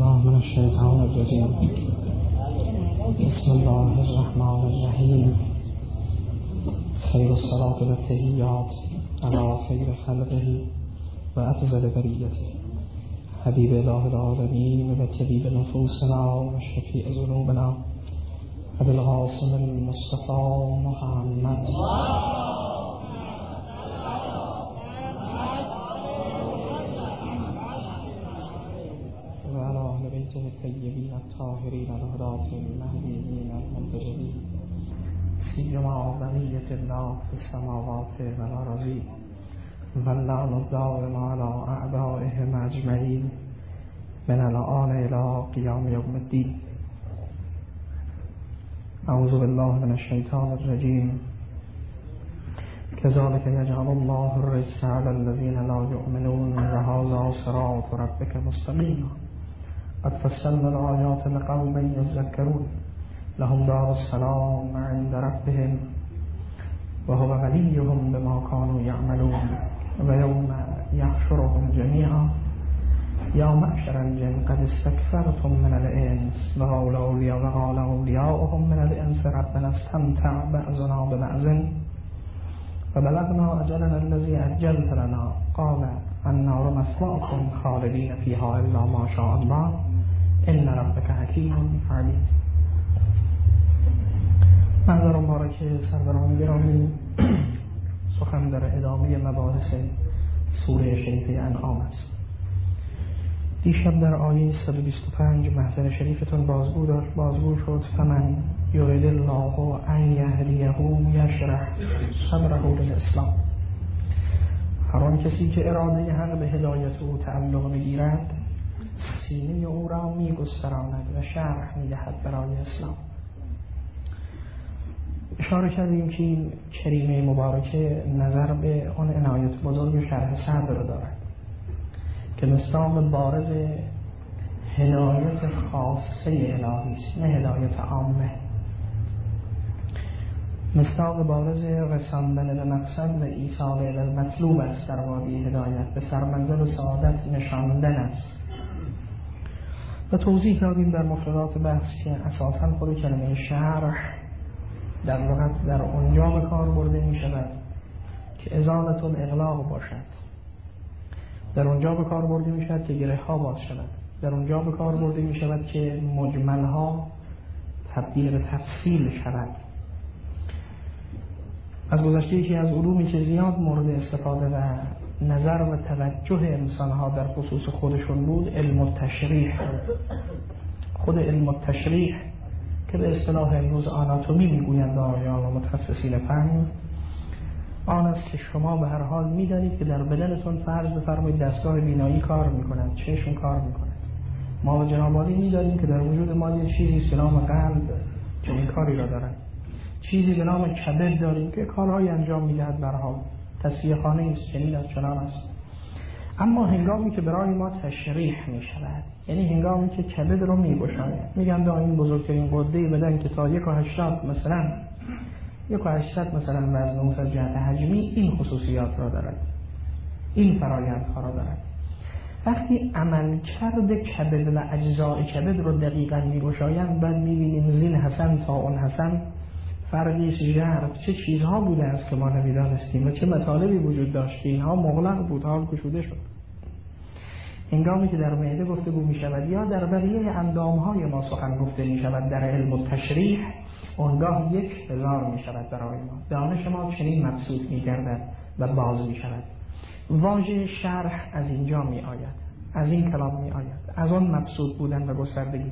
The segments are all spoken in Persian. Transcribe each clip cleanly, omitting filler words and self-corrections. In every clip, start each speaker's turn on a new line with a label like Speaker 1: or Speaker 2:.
Speaker 1: بالله من الشیطان الرجیم. بسم الله الرحمن الرحیم. خیر الصلاة و التحیات علی خیر خلقه و افضل بریته حبیب اله العالمین و طبیب نفوسنا و شفیع ذنوبنا ابی القاسم المصطفى محمد الطيبين الطاهرين الهداة المهديين المنتجبين سيما بقية الله في السماوات والأرض واللعن الدائم على أعدائهم أجمعين من الآن إلى قيام يوم الدين. أعوذ بالله من الشيطان الرجيم. كذلك يجعل الله الرزق على الذين لا يؤمنون وهذا صراط ربك مستقيما قد فصلنا الآيات لقوم يذكرون لهم دار السلام عند ربهم وهو وليهم بما كانوا يعملون ويوم يحشرهم جميعا يا معشر الجن قد استكثرتم من الإنس وقال أولياؤهم من الإنس ربنا استمتع بعضنا ببعض وبلغنا أجلنا الذي أجلت لنا قال النار مثواكم خالدين فيها إلا ما شاء الله إن ربك حکیم علیم. منظر مبارک سروران گرامی، سخن در ادامه مباحث سوره شریفه انعام است. دیشب در آیه 125 محضر شریفتون بازگو شد فمن یرید الله ان یهدیه یشرح صدره للاسلام. هر آن کسی که اراده حق به هدایت او تعلق بگیرد سینه او را می گستراند و شرح می دهد برای اسلام. اشاره کردیم که این کریمه مبارکه نظر به آن عنایت بزرگ شرح صدر دارد که مصداق بارز هدایت خاصه الهی است، نه هدایت عامه. مصداق بارز رساندن به مقصد و ایصال الی المطلوب است. در وادی هدایت به سرمنزل سعادت نشاندن است. و توضیح دادیم در مفردات بحث که اساساً خود کلمه شرح در لغت در اونجا به کار برده می شود که ازالت الاغلاق باشد، در اونجا به کار برده می شود که گره ها باز شود، در اونجا به کار برده می شود که مجمل ها تبدیل به تفصیل شود. از گذشته یکی از علومی که زیاد مورد استفاده و نظر و توجه انسان‌ها در خصوص خودشون بود علم التشریح. خود علم التشریح که به اصطلاح امروز آناتومی میگویند آقایان و متخصصین فن، آن است که شما به هر حال میدانید که در بدنتون فرض بفرمایید دستگاه بینایی کار میکنند، چشم کار میکنند. ما و جناب عالی میدانیم که در وجود ما یه چیزی است به نام قلب چنین کاری را دارد، چیزی به نام کبد داریم که کارهای انجام میدهد. به هر حال تصفیه خانه است، چنین است، چنان است. اما هنگامی که برای ما تشریح می شود، یعنی هنگامی که کبد رو می گشاید، میگن دا این بزرگترین قده بدن که تا 1.80 مثلا 1.80 مثلا وزن او از جهت حجمی این خصوصیات را دارد، این فرایندها را دارد. وقتی عمل کرده کبد و اجزای کبد رو دقیقاً می گشایند، بعد می بینیم زین حسن تا اون حسن فرقیش ژرف چه چیزها بوده است که ما نمیدانستیم و چه مطالبی وجود داشت که اینها مغلق بود، حال گشوده شد. هنگامی که در معده گفتگو می شود یا در بقیه اندامهای ما سخن گفته می شود در علم التشریح، اونگاه 1000 می شود برای ما. دانش ما چنین مبسوط می گردد و باز می شود. واژه شرح از اینجا می آید، از این کلام می آید، از آن مبسوط بودن و گستردگی.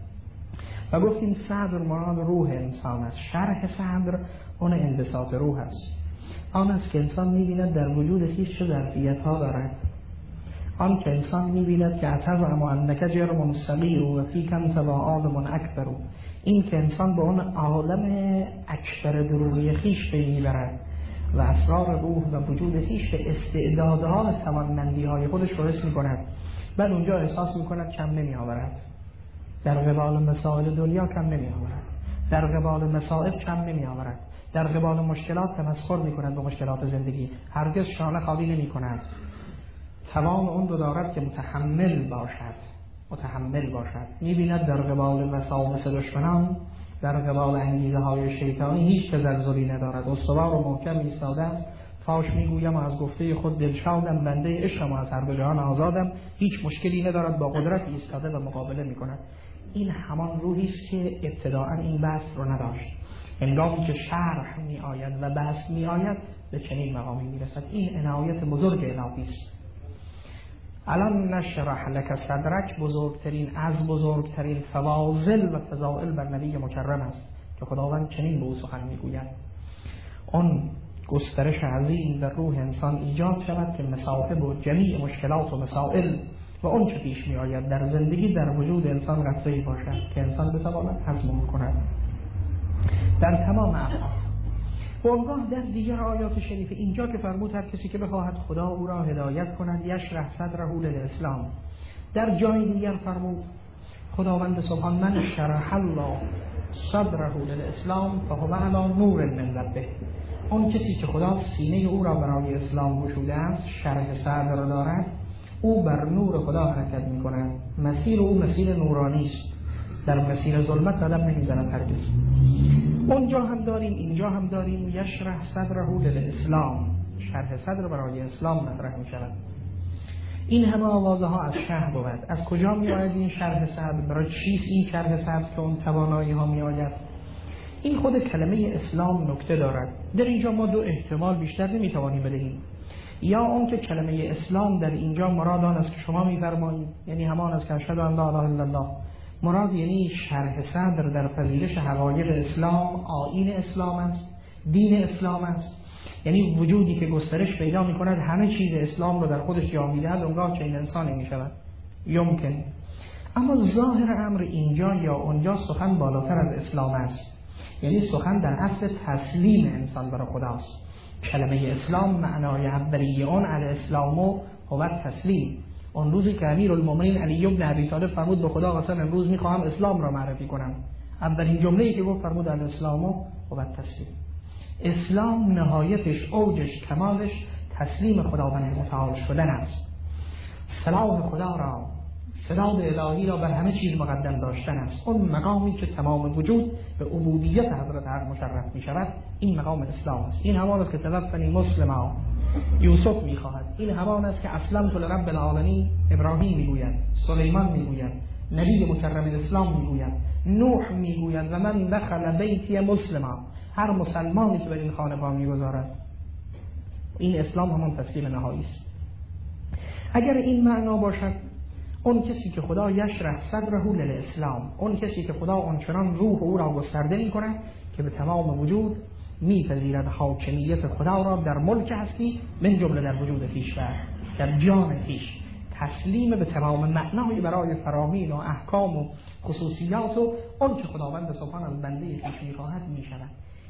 Speaker 1: و گفتیم صدر مراد روح انسان است. شرح صدر اون انبساط روح است. آن است که انسان می‌بیند در وجود خویش چه ظرفیت‌ها دارد. آن که انسان می‌بیند که اتزعم انک جرم صغیر و فیک انت و عالم اکبر. این که انسان به اون عالم اکبر درونی خویش پی می‌برد و اسرار روح و وجود خویش به استعدادها و توانمندی‌های خودش رو حس می‌کند. بعد اونجا احساس می‌کند کم نمی‌آورد. در قبال مسائل دنیا کم نمی آورد، در قبال مصائب کم نمی آورد، در قبال مشکلات تمسخر می کند به مشکلات زندگی، هرگز شانه خالی نمی کند. توان اون رو دارد که متحمل باشد متحمل باشد. می‌بیند در قبال وساوس دشمنان، در قبال انگیزه‌های شیطانی هیچ تزلزلی ندارد، استوار و محکم ایستاده است. فاش میگویم و از گفته خود دلشادم، بنده عشقم و از هر دو جهان آزادم. هیچ مشکلی ندارد، با قدرت ایستاده و مقابله میکند. این همان روحی است که ابتداء این بحث رو نداشت. هنگامی که شرح می آید و بحث می آید به چنین مقامی می رسد. این عنایت بزرگ الهی است. الان نشرح لک صدرک بزرگترین از بزرگترین فواضل و فضائل بر نبی مکرم است که خداوند چنین به او سخن می گوید. اون گسترش عظیم در روح انسان ایجاد شود که مصاحب و جمیع مشکلات و مسائل و اون چه پیش می آید در زندگی در وجود انسان قطعی باشد که انسان بتواند هضم کند در تمام افعال. وانگاه در دیگر آیات شریف اینجا که فرمود هر کسی که بخواهد خدا او را هدایت کند یشرح صدره للاسلام، در جای دیگر فرمود خداوند سبحان من شرح الله صدره للاسلام فهو علی نور من ربه. اون کسی که خدا سینه او را برای اسلام گشوده است، شرح صدر دارد، او بر نور خدا حرکت می کند. مسیر او مسیر نورانی است، در مسیر ظلمت قدم نمیزند هرگز. اونجا هم داریم اینجا هم داریم یشرح صدره للاسلام، شرح صدر برای اسلام مطرح می شود. این همه آوازه ها از شرح بود. از کجا می آید این شرح صدر؟ برای چیست این شرح صدر که اون توانایی ها می آید؟ این خود کلمه اسلام نکته دارد. در اینجا ما دو احتمال بیشتر نمی توانیم بدهیم. یا اون که کلمه اسلام در اینجا مراد آن است که شما می فرمایید، یعنی همان است که اشهد ان لا اله الا الله، مراد یعنی شرح صدر در پذیرش حقایق اسلام، آیین اسلام است، دین اسلام است، یعنی وجودی که گسترش پیدا می کند همه چیز اسلام رو در خودش جا می دهد، اونگاه چنین انسانی می شود. یمکن. اما ظاهر امر اینجا یا اونجا سخن بالاتر از اسلام است، یعنی سخن در اصل تسلیم انسان برای خداست. کلمه اسلام معنای اولیه اون الاسلام و هو تسلیم. اون روزی که امیرالمومنین علی بن ابی طالب فرمود به خدا قسم امروز میخواهم اسلام را معرفی کنم، اولین جمله‌ای که گفت فرمود الاسلام و هو تسلیم. اسلام نهایتش، اوجش، کمالش تسلیم خداوند متعال شدن است. صلاح خدا را، سداد الهی را بر همه چیز مقدم داشتن است. اون مقامی که تمام وجود به عبودیت حضرت حق مشرف می شود، این مقام اسلام است. این همان است که توفنی مسلما یوسف می خواهد. این همان است که اسلمت لرب العالمین ابراهیم می گوید، سلیمان می گوید، نبی مکرم اسلام می گوید، نوح می گوید و من دخل بیتی مسلما. هر مسلمانی که بر این خانه پا می گذارد، این اسلام همان تسلیم نهایی است. اگر این معنا باشد، اون کسی که خدا یشرح صدره للاسلام، اون کسی که خدا آنچنان روح او را گسترده می کند که به تمام وجود میپذیرد حاکمیت خدا را در ملک هستی، من جمله در وجود خویش و در جان خویش، تسلیم به تمام معنای برای فرامین و احکام و خصوصیات و اون که خداوند سبحان از بنده خویش میخواهد میشود.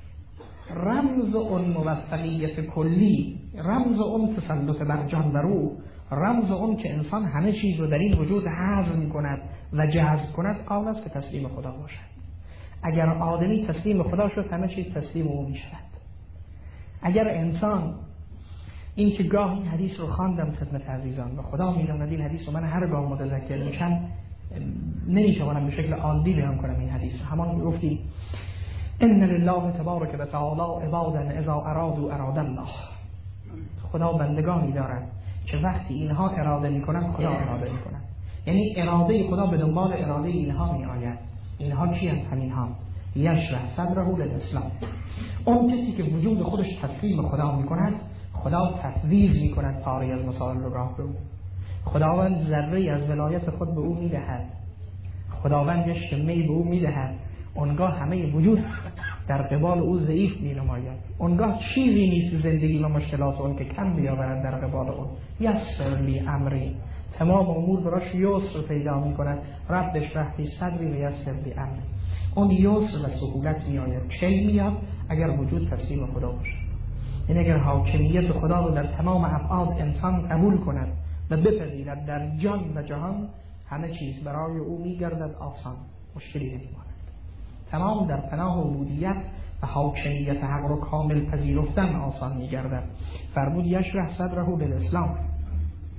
Speaker 1: رمز اون موفقیت کلی، رمز اون تسلط بر جان و روح، رمز اون که انسان همه چیز رو در این وجود هضم کند و جذب کند، آن است که تسلیم خدا باشد. اگر آدمی تسلیم خدا شد، همه چیز تسلیم او می شود. اگر انسان، این که گاه این حدیث رو خواندم خدمت عزیزان و خدا می‌داند این حدیث رو من هر گاه متذکر میشم نمیتوانم به شکل عادی بیان کنم این حدیث. همان گفتی ان لله تبارک و تعالی عبادا اذا ارادوا اراد الله. خدا بندگانی دارد که وقتی اینها اراده میکنند خدا اراده میکند، یعنی اراده خدا به دنبال اراده اینها می آید. اینها کیند؟ همینها. یشرح صدره للاسلام. اون کسی که وجود خودش تسلیم خدا میکند، خدا تفویض میکند پاره از مسائل رو راه به او. خداوند ذره از ولایت خود به او میدهد، خداوند یک شمه به او میدهد. اونگاه همه وجود در قبال او ضعیف می نماید. اونگاه چیزی نیست زندگی و مشکلات اون که کم بیاورد در قبال اون. یسر لی امری، تمام امور براش یسر پیدا می کند. رب اشرح لی صدری و یسر لی امری. اون یسر و سهولت می آید. کی میاد؟ اگر وجود تسلیم خدا باشه. این اگر حاکمیت خدا رو در تمام ابعاد انسان قبول کند و بپذیرد، در جان و جهان همه چیز برای او میگردد آسان، مشکلی نمیماند. تمام در پناه عبودیت و حاکمیت حق رو کامل پذیرفتن آسان میگردد. فرمود یشرح صدره للاسلام.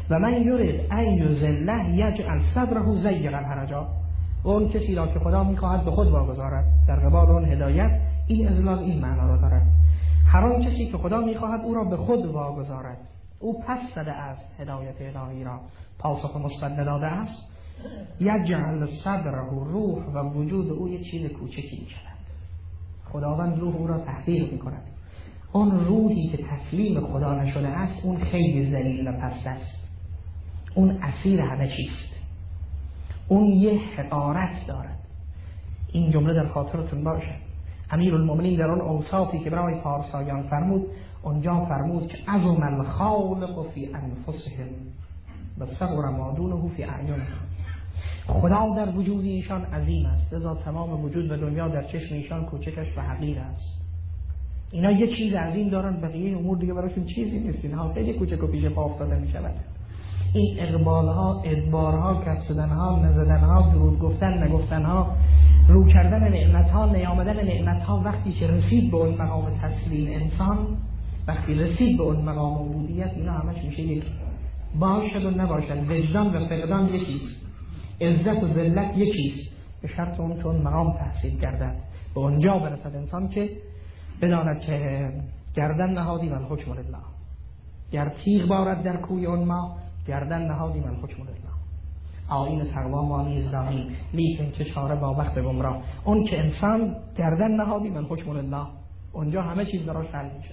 Speaker 1: و من یرید ان یذله یجعل صدره ضیقا حرجا. و اون کسی را که خدا میخواهد به خود واگذارد در قبال اون هدایت، این اذلال این معنا را دارد. هر آن کسی که خدا میخواهد او را به خود واگذارد، او پس زده است هدایت الهی را، پاسخ مثبت داده است. یجعل صدره، روح و وجود او یک چیز کوچکی میشود. خداوند روح او را تحقیر میکند. اون روحی که تسلیم خدا نشده است، اون خیلی ذلیل و پست است، اون اسیر همه چیست، اون یه حقارت دارد. این جمله در خاطرتون باشه. امیرالمومنین در اون اوصافی که برای پارسایان فرمود، اونجا فرمود که عظم الخالق فی انفسهم و صغر ما دونه فی اعینهم. خدا در وجود ایشان عظیم است، لذا تمام وجود و دنیا در چشم ایشان کوچکش و حقیر است. اینا یه چیز عظیم دارن، بقیه امور دیگه براشون چیزی نیست، اینها خیلی کوچک و پیش پا افتاده میشود. این اقبالها، ادبارها، کف زدنها، نزدنها، درود گفتن، نگفتنها، رو کردن نعمتها، نیامدن نعمتها، وقتی که رسید به اون مقام تسلیم انسان، وقتی رسید به اون مقام عبودیت، اینا همش میشه یک. باشد و نباشد، وجدان و فقدان یکیست، عزت و ذلت یکیست، به شرط اون که اون مقام تحصیل گردد. به اونجا برسد انسان که بداند که گردن نهادیم الحکم لله. گر تیغ بارد در کوی اون ما، گردن نهادیم الحکم لله. آیین تقوا ما نیز داریم، لیکن چه چاره با وقت گمراه. اون که انسان گردن نهادیم الحکم لله، اونجا همه چیز براش حل میشه.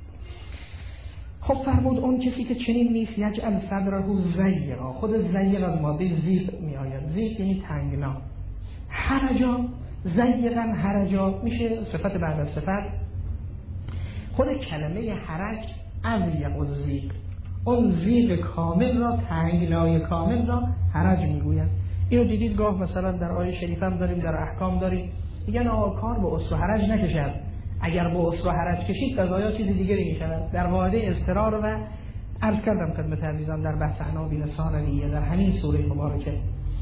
Speaker 1: خب فرمود اون کسی که چنین نیست، یجعل صدره ضیقا. خود ضیق از ماده ضیق می آید. ضیق یعنی تنگنا. حرجا، ضیقا حرجا میشه صفت بعد از صفت. خود کلمه حرج اضیق و ضیق، اون ضیق کامل را، تنگنای کامل را حرج میگوید. اینو دیدید گاه مثلا در آیه شریف هم داریم، در احکام داریم، میگن آقا کار به اسر و حرج نکشد. اگر به اسر و حرج کشید قضایا چیز دیگری میشود. در قاعده اضطرار و عرض کردم خدمت عزیزان در بحث عناوین ثانویه در همین سوره مبارکه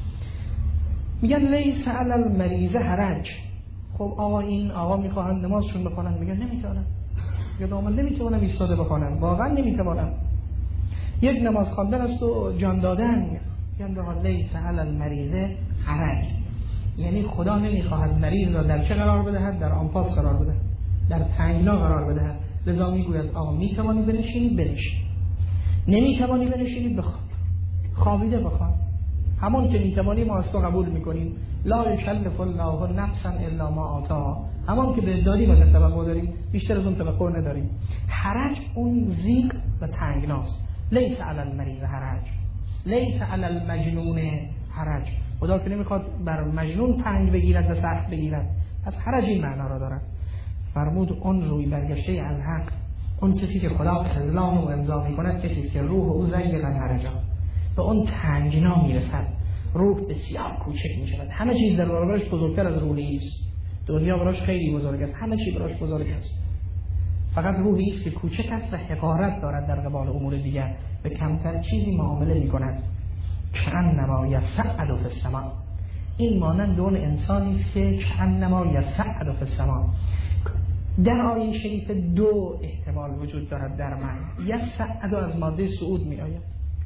Speaker 1: میگن لیس علی المریض حرج. خب آقا این آقا میخواهند نمازشون بخونن، میگن نمیتونن، میگن من نمیتونم ایستاده بخونم، واقعا نمیتونم. یک نماز خواندن است و جان دادن. میگن آقا لیس علی المریض حرج، یعنی خدا نمیخواهد مریض را در چه قرار بدهد؟ در آنپاس قرار بدهد، در تنگنا قرار بدهد. لذا میگوید آقا میتوانی بنشینی بنشین، نمیتوانی بنشینی بخواب، خوابیده بخواب. همون که میتوانی ما از تو قبول میکنیم، لا یکلف الله نفسا الا ما آتاها. همون که به دادیم از توقع داریم، بیشتر از اون توقع نداریم. حرج اون ضیق و تنگناست. لیس علی المریض حرج، لیس علی المجنون حرج. خدا که نمیخواد بر مجنون تنگ بگیرد و سخت بگیرد، از حرج این معنا را دارد. فرمود اون روی برگشته از حق، اون کسی که خدا خذلان و امضا میکند، کسی که روح او ضیقا حرجا، به اون تنگنا میرسد، روح بسیار کوچک میشود. همه چیز در برابرش بزرگتر از روحی است. دنیا براش خیلی بزرگ است، همه چیز براش بزرگ است. فقط روحی است که کوچک است و حقارت دارد در قبال امور دیگر، به کمتر چیزی معامله میکند. کأنما یصعد فی السماء. این مانند اون انسانی است که کأنما یصعد فی السماء. در آیه شریف دو احتمال وجود دارد در معنی. یصعد از ماده صعود می آید،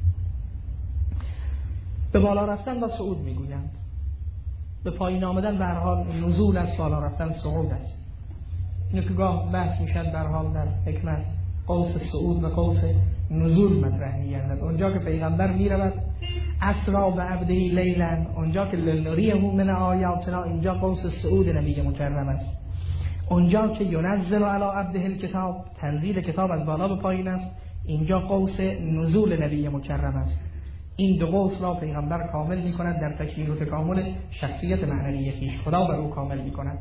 Speaker 1: به بالا رفتن و صعود می گویند. به پایین آمدن به هر حال نزول است، بالا رفتن صعود است. اینو که گاه بحث می شد در حال در حکمت، قوس صعود و قوس نزول مطرح می گردد. اونجا که پیغمبر می رود اسرا به عبده لیلا، اونجا که لنریه من آیاتنا، اینجا قوس صعود نبی مکرم است. اونجا که ینزل علی عبده الکتاب، تنزیل کتاب از بالا به پایین است، اینجا قوس نزول نبی مکرم است. این دو قوس را پیغمبر کامل می کند در تکمیل و تکامل شخصیت معنوی خویش. خدا بر او کامل می کند.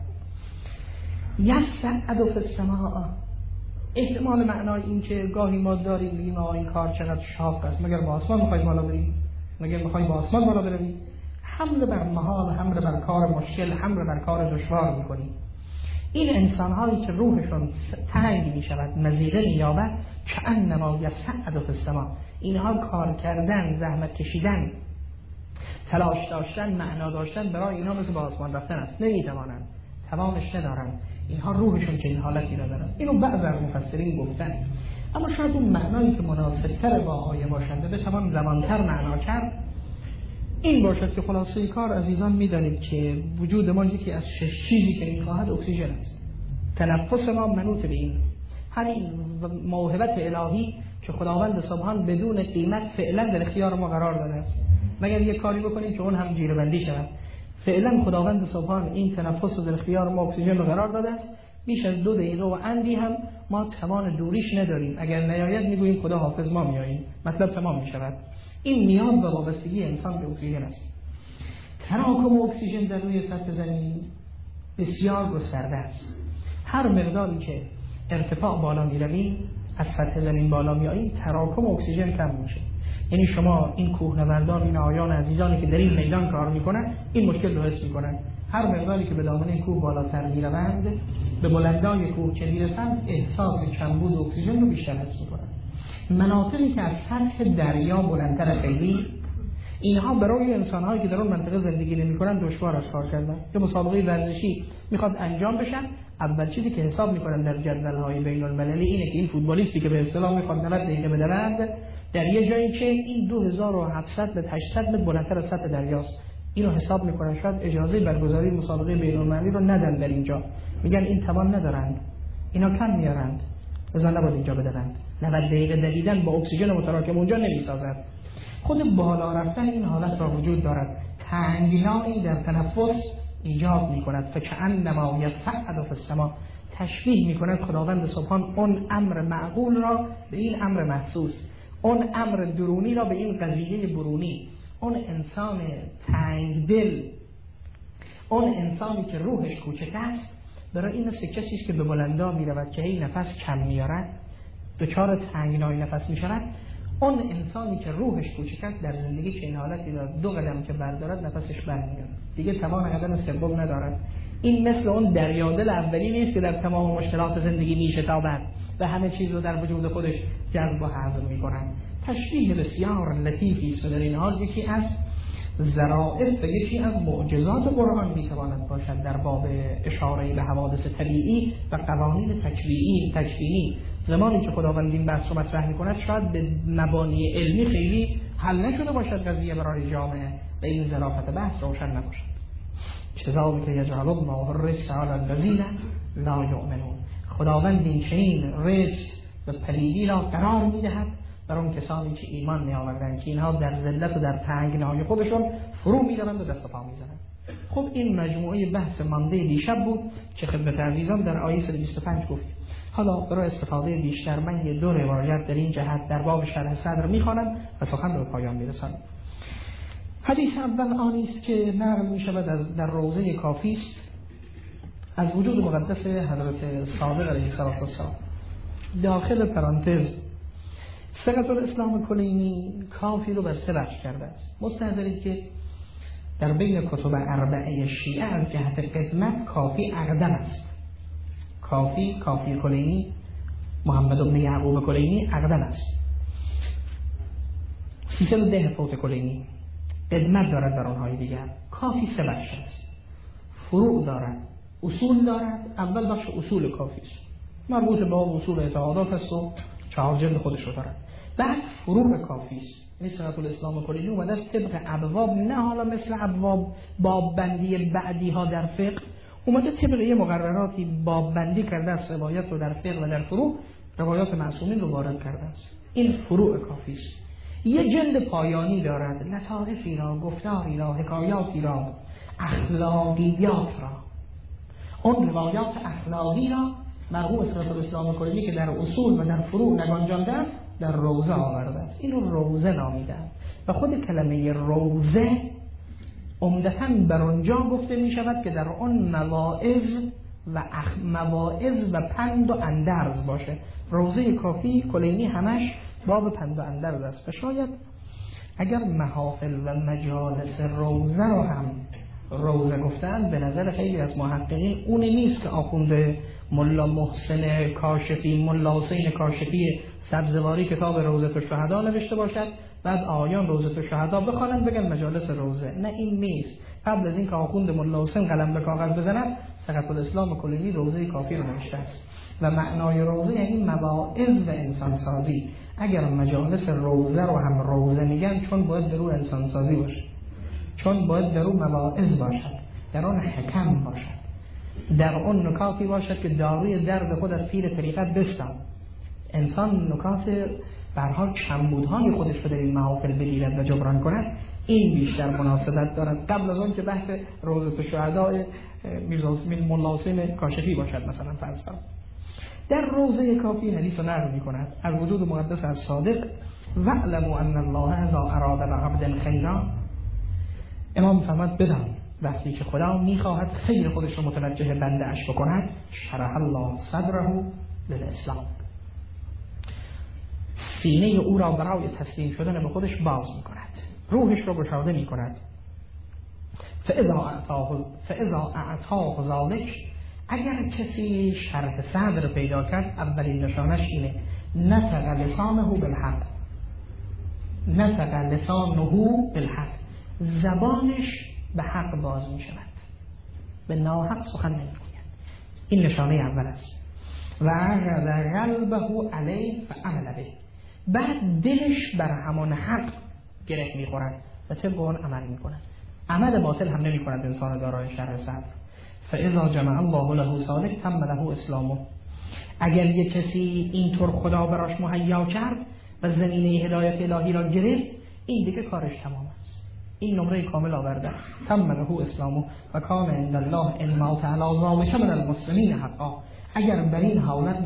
Speaker 1: یصعد فی السماء، احتمال معنای این که گاهی ما داریم میگیم آقا این کار چقدر شاق است، مگر با آسمان میخوای بالا بریم؟ مگر میخوای با آسمان بالا بروی؟ حمل بر محال، حمل بر کار مشکل، حمل بر کار دشوار میکنیم. این انسان‌هایی که روحشون تنگ می‌شود، مزیقه می‌یابد، کأنما یصعد فی السماء، اینها کار کردن، زحمت کشیدن، تلاش داشتن، معنا داشتن برای اینها مثل به آسمان رفتن است. نمی‌توانند، توانش ندارند. اینها روحشون که این حالتی ندارند. اینو بعضی از مفسرین گفتن. اما شاید اون معنایی که مناسب‌تر با آیه باشد و بتوان روان‌تر معنا کرد این باشد که خلاصه کار عزیزان می‌دانید که وجود ما یکی از 6 چیزی که می‌خواهد اکسیژن است. تنفس ما منوط به این، همین موهبت الهی که خداوند سبحان بدون قیمت فعلا در اختیار ما قرار داده است. مگر یک کاری بکنیم که اون هم جیره‌بندی شود. فعلا خداوند سبحان این تنفس رو در اختیار ما اکسیژن رو قرار داده است. بیش از 2 دقیقه و اندی هم ما توان دوریش نداریم. اگر نیاید میگوییم خدا حافظ ما میاییم. مطلب تمام میشود. این نیاز و وابستگی انسان به اکسیژن است. تراکم اکسیژن در روی سطح زمین بسیار گسترده است. هر مقداری که ارتفاع بالا میرویم، از سطح زمین بالا میاییم، تراکم اکسیژن کم میشه. یعنی شما این کوهنوردان، این آیان عزیزانی که در این میدان کار میکنن، این مشکل رو حس میکنن. هر مقداری که به دامنه کوه بالاتر میروند، به بلندای کوه که میرسند، احساس کمبود اکسیژن رو بیشتر حس میکنن. مناطقی که از سطح دریا بلندتر خیلی، اینها برای انسان‌هایی که در اون منطقه زندگی نمی‌کنن دشوار است کار کردن. که مسابقه ورزشی میخواد انجام بشن، اول چیزی که حساب میکنن در جدول‌های بین‌المللی اینه که این فوتبالیستی که به اصطلاح میخواد 90 دقیقه بدوند، در یه جایی که این 2700 به 800 متر بلندتر از سطح دریاست، اینو حساب میکنن. شاید اجازه برگزاری مسابقه بین‌المللی رو ندن در اینجا، میگن این توان ندارند، اینا کم میارند، لذا نباید اینجا بدوند. 90 دقیقه دویدن با اکسیژن متراکم اونجا نمیسازد. خود بالا رفتن این حالت را وجود دارد. تنگنایی در تنفس ایجاد میکند. فکأنما یصعد فی السماء، تشبیه میکند خداوند سبحان اون امر معقول را به این امر محسوس، اون امر درونی را به این قضیه برونی. اون انسان تنگ دل، اون انسانی که روحش کوچک است، برای این مثل کسی است که به بلندا میرود که هی نفس کم میارد، دچار تنگنای نفس میشود. اون انسانی که روحش کوچک است در زندگی که این حالتی دارد، 2 قدم که بردارد نفسش بند میاد، دیگه توان قدم سوم ندارد. این مثل اون دریادل اولی نیست که در تمام مشکلات زندگی میشتابد و همه چیز رو در وجود خودش جذب و هضم میکنند. تشبیه بسیار لطیفی است. در این حال یکی از ظرافت و یکی از معجزات قرآن میتواند باشد در باب اشاره به حوادث طبیعی و قوانین تکوینی. زمانی که خداوند این بحث رو مطرح میکند، شاید به مبانی علمی خیلی حل نشده باشد قضیه برای جامعه و این ظرافت بحث روشن نباشد. چیزایی که یجعل الله الرجس علی الذین لا یؤمنون، خداوند این چنین رجس و پلیدی را قرار میدهد بر اون کسانی که ایمان نیاوردند که اینها در ذلت و در تنگنای خودشون فرو میروند و دست و پا میزنند. خب این مجموعه بحث مانده دیشب بود که خدمت عزیزان در آیه 125 گفت. حالا برای استفاده بیشتر من 2 روایت در این جهت در باب شرح صدر میخوانم و سخن به پایان میرسانم. حدیث اول آنی است که نقل میشود از در روضه کافی است از وجود مقدس حضرت صادق علیه السلام. داخل پرانتز ثقة الاسلام کلینی کافی رو بر 3 بخش کرده است. مستحضرید که در بین کتب 4 شیعه از جهت قدمت کافی اقدم است. کافی کلینی، محمد بن یعقوب کلینی اقدم است. 310 فوت کلینی قدمت دارد بر آنهای دیگر. کافی 3 بخش است. فروع دارد، اصول دارد. اول بخش اصول کافی است، مربوط به اصول اعتقادات است و 4 جلد خودش رو دارد. بعد فروع کافی است، یعنی ثقة الاسلام کلینی اومده است طبق ابواب، نه حالا مثل ابواب باب بندی بعدی ها در فقه، اومده طبق یه مقرراتی باب بندی کرده است. روایت رو در فقه و در فروع روایات معصومین رو وارد کرده است. این فروع کافی است. یه جلد پایانی دارد، لطائفی را، گفتاری را، حکایاتی را، اخلاقیات را. اون روایات اخلاقی را مرحوم ثقة الاسلام کلینی که در اصول و در فروع نگنجانده است در روضه آورده است. اینو روضه نامیدند و خود کلمه روضه عمدتاً بر آنجا گفته می شود که در آن مواعظ و پند و اندرز باشه. روضه کافی کلینی همش باب پند و اندرز است و شاید اگر محافل و مجالس روضه رو هم روضه گفتن، به نظر خیلی از محققین اون نیست که آخونده ملا محسن کاشفی، ملا حسین کاشفی سبزواری کتاب روضه الشهدا نوشته باشد، بعد آیان روضه الشهدا بخوانند بگن مجالس روضه. نه، این نیست. قبل از این که آخوند ملا حسین قلم به کاغذ بزند، صحف الاسلام کلیی روضه کافی رو نوشته است و معنای روضه یعنی مواعظ و انسان سازی. اگر مجالس روضه رو هم روضه میگن چون باید در اون انسان سازی باشه، چون باید در اون مواعظ باشد، در اون حکم باشد، در اون نکاتی باشد که داروی درد خود از پیر طریقت بستان. انسان نکات به هر حال کمبودهای خودش رو در این محافل بگیرد و جبران کند، این بیشتر مناسبت دارد قبل از اون که بحث روضه شهدای ملا حسین کاشفی باشد. مثلا فرض کنم در روضه کافی حدیث رو نقل می‌کند از وجود مقدس از صادق: واعلموا ان الله اذا اراد بعبد خیرا. امام فرمود بدان وقتی که خدا می‌خواهد خیر خودش رو متوجه بنده اش بکند، شرح الله صدره للاسلام، سینه او را برای تسلیم شدن به خودش باز می‌کند، روحش رو گشاده می‌کند. فاذا اعطاه ذلک، اگر کسی شرح صدر پیدا کرد، اولین نشانش اینه: نطق لسانه بالحق، نطق لسانه بالحق، زبانش به حق باز می شود، به ناحق سخن نمی گوید. این نشانه اول است. و عقد قلبه علیه و عمل به، بعد دلش بر همان حق گره می خورد و طبق آن عمل می کند. عمل باطل هم نمی کند انسان دارای شرح صدر. فاذا جمع الله له سالک تم له اسلامه، اگر یک کسی اینطور خدا براش مهیا کرد و زمینه هدایت الهی را گرفت، این دیگه کارش تمام است، این نمره کامل آورده. تم له اسلامه و کان عند الله ان مات علی ذلک من المسلمین حقا. اگر بر این حالت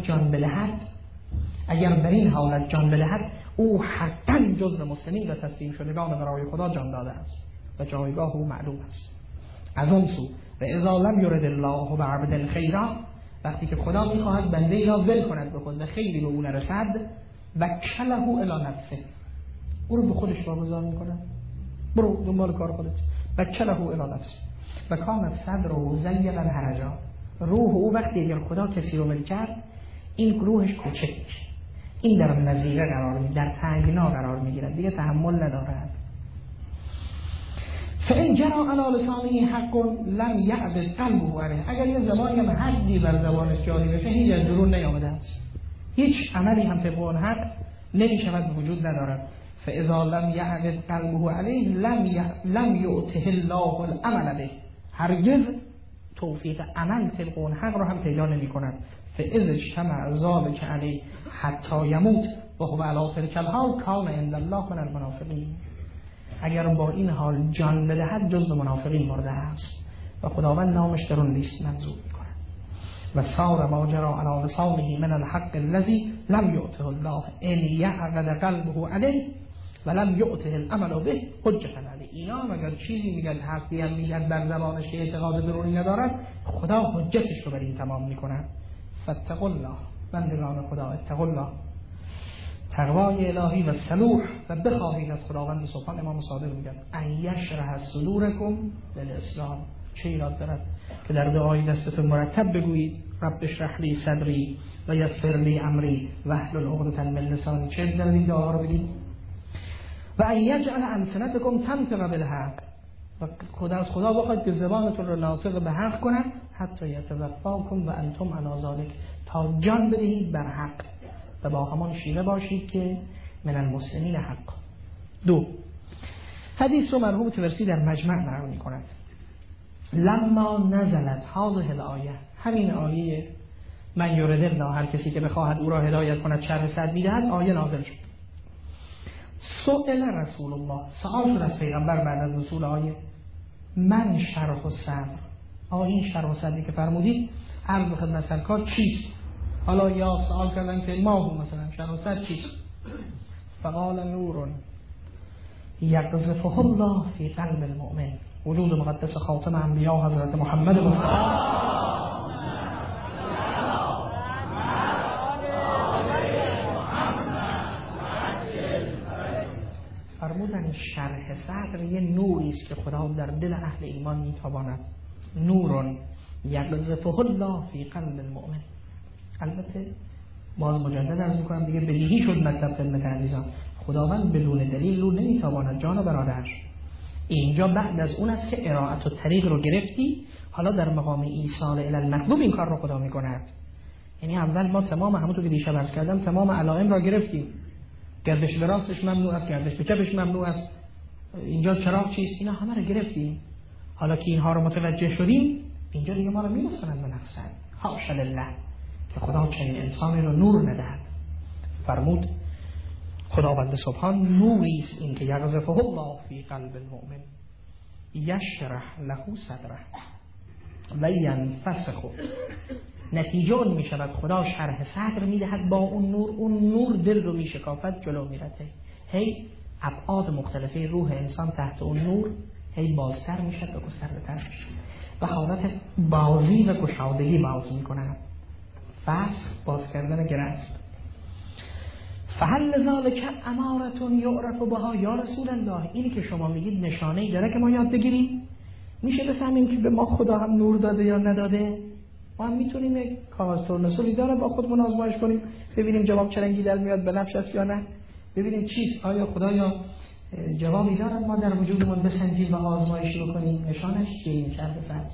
Speaker 1: جان بدهد، او حقا جزء مسلمین و تسلیم شدگان برای خدا جان داده است و جایگاه او معلوم است. از اون سو و اذا لم یرد الله بعبد خیرا، وقتی که خدا میخواهد بنده ای را ول کند به خود و خیری به او نرسد، وکله الی نفسه، او رو به خودش واگذار میکند، برو دنبال کار خودت. وکله الی نفسه و کان صدره ضیقا حرجا، روح او وقتی اگر خدا کسی رو ول کرد، این روحش کوچک میشه، این در نزیقه قرار میگیرد، در تنگنا قرار میگیرد، دیگه تحمل ندارد. فإن جرى على لسانه حق لم يعبد قلبه عليه، اگر یه زمانی هم حدی بر زبانش جاری بشه، هیچ از درون نیامده است، هیچ عملی هم طبق اون حق نمی شود، وجود ندارد. فاذا لم يعبد قلبه عليه لم يؤته الله العمل به، هرگز توفیق عمل طبق اون حق را هم پیدا نمی کند. فاذا اجتمع ذلك عليه حتی یموت و هو علی تلک الحال کان عند الله من المنافقین، اگر با این حال جان بدهد جزء منافقین مرده است و خداوند نامش در اون لیست منظور می‌کند. و سار ما جرى علی لسانه من الحق الذي لم یؤته الله ان یعقد قلبه علیه و لم یؤته العمل به حجة علیه. اینا اگر چیزی میگن حقی هم میگن بر زبانش که اعتقاد درونی ندارد، خدا حجتش رو بر این تمام می‌کند. فاتقوا الله، بندگان خدا اتقوا الله، تقوای الهی و صلوح و بخواهید از خداوند سبحان. امام صادق میگن ان یشرح صدورکم للاسلام، چه ایراد دارد که در دعای دستتون مرتب بگویید رب اشرح لی صدری و یسر لی امری واحلل عقدة من لسانی، چه در این دعا رو بگید. و ان یجعل السنتکم تنطق بالحق، و خدا از خدا بخواید که زبانتون رو ناطق به حق کنند، حتی یتوفاکم و انتم علی ذلک، تا جان بدهید بر حق و با همان شیوه باشید که من المسلمین حق. 2 حدیث رو مرحوم طبرسی در مجمع نقل می‌کند. لما نزلت هذه الآیه، همین آیه من یرد الله، هر کسی که بخواهد او را هدایت کند شرح صدر می‌دهد، آیه نازل شد. سئل رسول الله، سوال شد از پیغمبر بعد از نزول آیه، من شرح الصدر، این شرح الصدری که فرمودید عرض خدمت سرکار چیست؟ حالا یا سوال کردن که ما هم مثلا شرح الصدر چیست؟ فقال نور یقذفه الله فی قلب المؤمن، وجود مقدس خاتم انبیا حضرت محمد مصطفی فرمودن شرح صدر یه نوری است که خدا در دل اهل ایمان میتاباند. نور یقذفه الله فی قلب المؤمن. البته باز مجدد عرض میکنم دیگه بدیهی شد مطلب خدمت عزیزان، خداوند بدون دلیل رو نمیتواند جان برادرش. اینجا بعد از اون است که ارائت و طریق رو گرفتی، حالا در مقام ایصال الی المطلوب این کار رو خدا میکند. یعنی اول ما تمام همونطور که دیشب عرض کردم تمام علائم را گرفتیم. گردش به راستش ممنوع است، گردش به چپش ممنوع است، اینجا چراغ چیست، اینا همه رو گرفتیم. حالا که اینها رو متوجه شدیم، اینجا دیگه ما رو میرسونن به مقصد. حاشا لله که خدا چنین انسانی رو نور ندهد. فرمود خداوند سبحان نوری است این که یقذفه الله فی قلب المؤمن یشرح له صدره و ینفسخ. نتیجه اون می شود خدا شرح صدر می دهد با اون نور دل رو می شکافت، جلو می رده. هی ابعاد مختلفه روح انسان تحت اون نور هی بازتر می شد و گسترده‌تر می شد و حالت بازی و گشادگی باز می کند. فسخ باز کردن گرست. فهل ذلک امارة یعرف بها یا رسول الله. اینی که شما میگید نشانه‌ای داره که ما یاد بگیریم؟ میشه بفهمیم که به ما خدا هم نور داده یا نداده؟ ما هم میتونیم یک کاغذ تورنسولی داره با خودمون آزمایش کنیم ببینیم جواب چه رنگی در میاد، به نفش است یا نه، ببینیم چیست، آیا خدا یا جوابی دارد ما در وجودمون بسنجیم و آزمایشی بکنیم. نشانش چیه این شرح صدر؟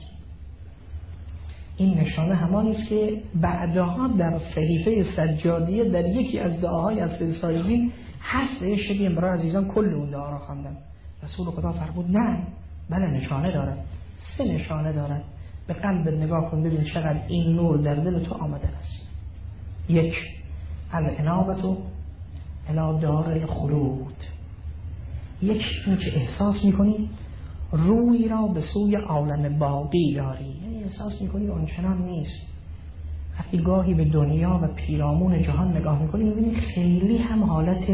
Speaker 1: این نشانه همانی است که بعدها در صحیفه سجادیه در یکی از دعاهای از فلسایین هست. شبیه امرا عزیزان کل اون دعا را خواندم. رسول خدا فرمود نه، بله نشانه دارد، 3 نشانه دارد. به قلب نگاه کن ببین چقدر این نور در دل تو آمده است. 1 الانابة الی دار الخلود. یک این که احساس میکنی روی را به سوی عالم باقی داری، یعنی احساس میکنی آنچنان نیست. وقتی گاهی به دنیا و پیرامون جهان نگاه میکنی میبینی خیلی هم حالت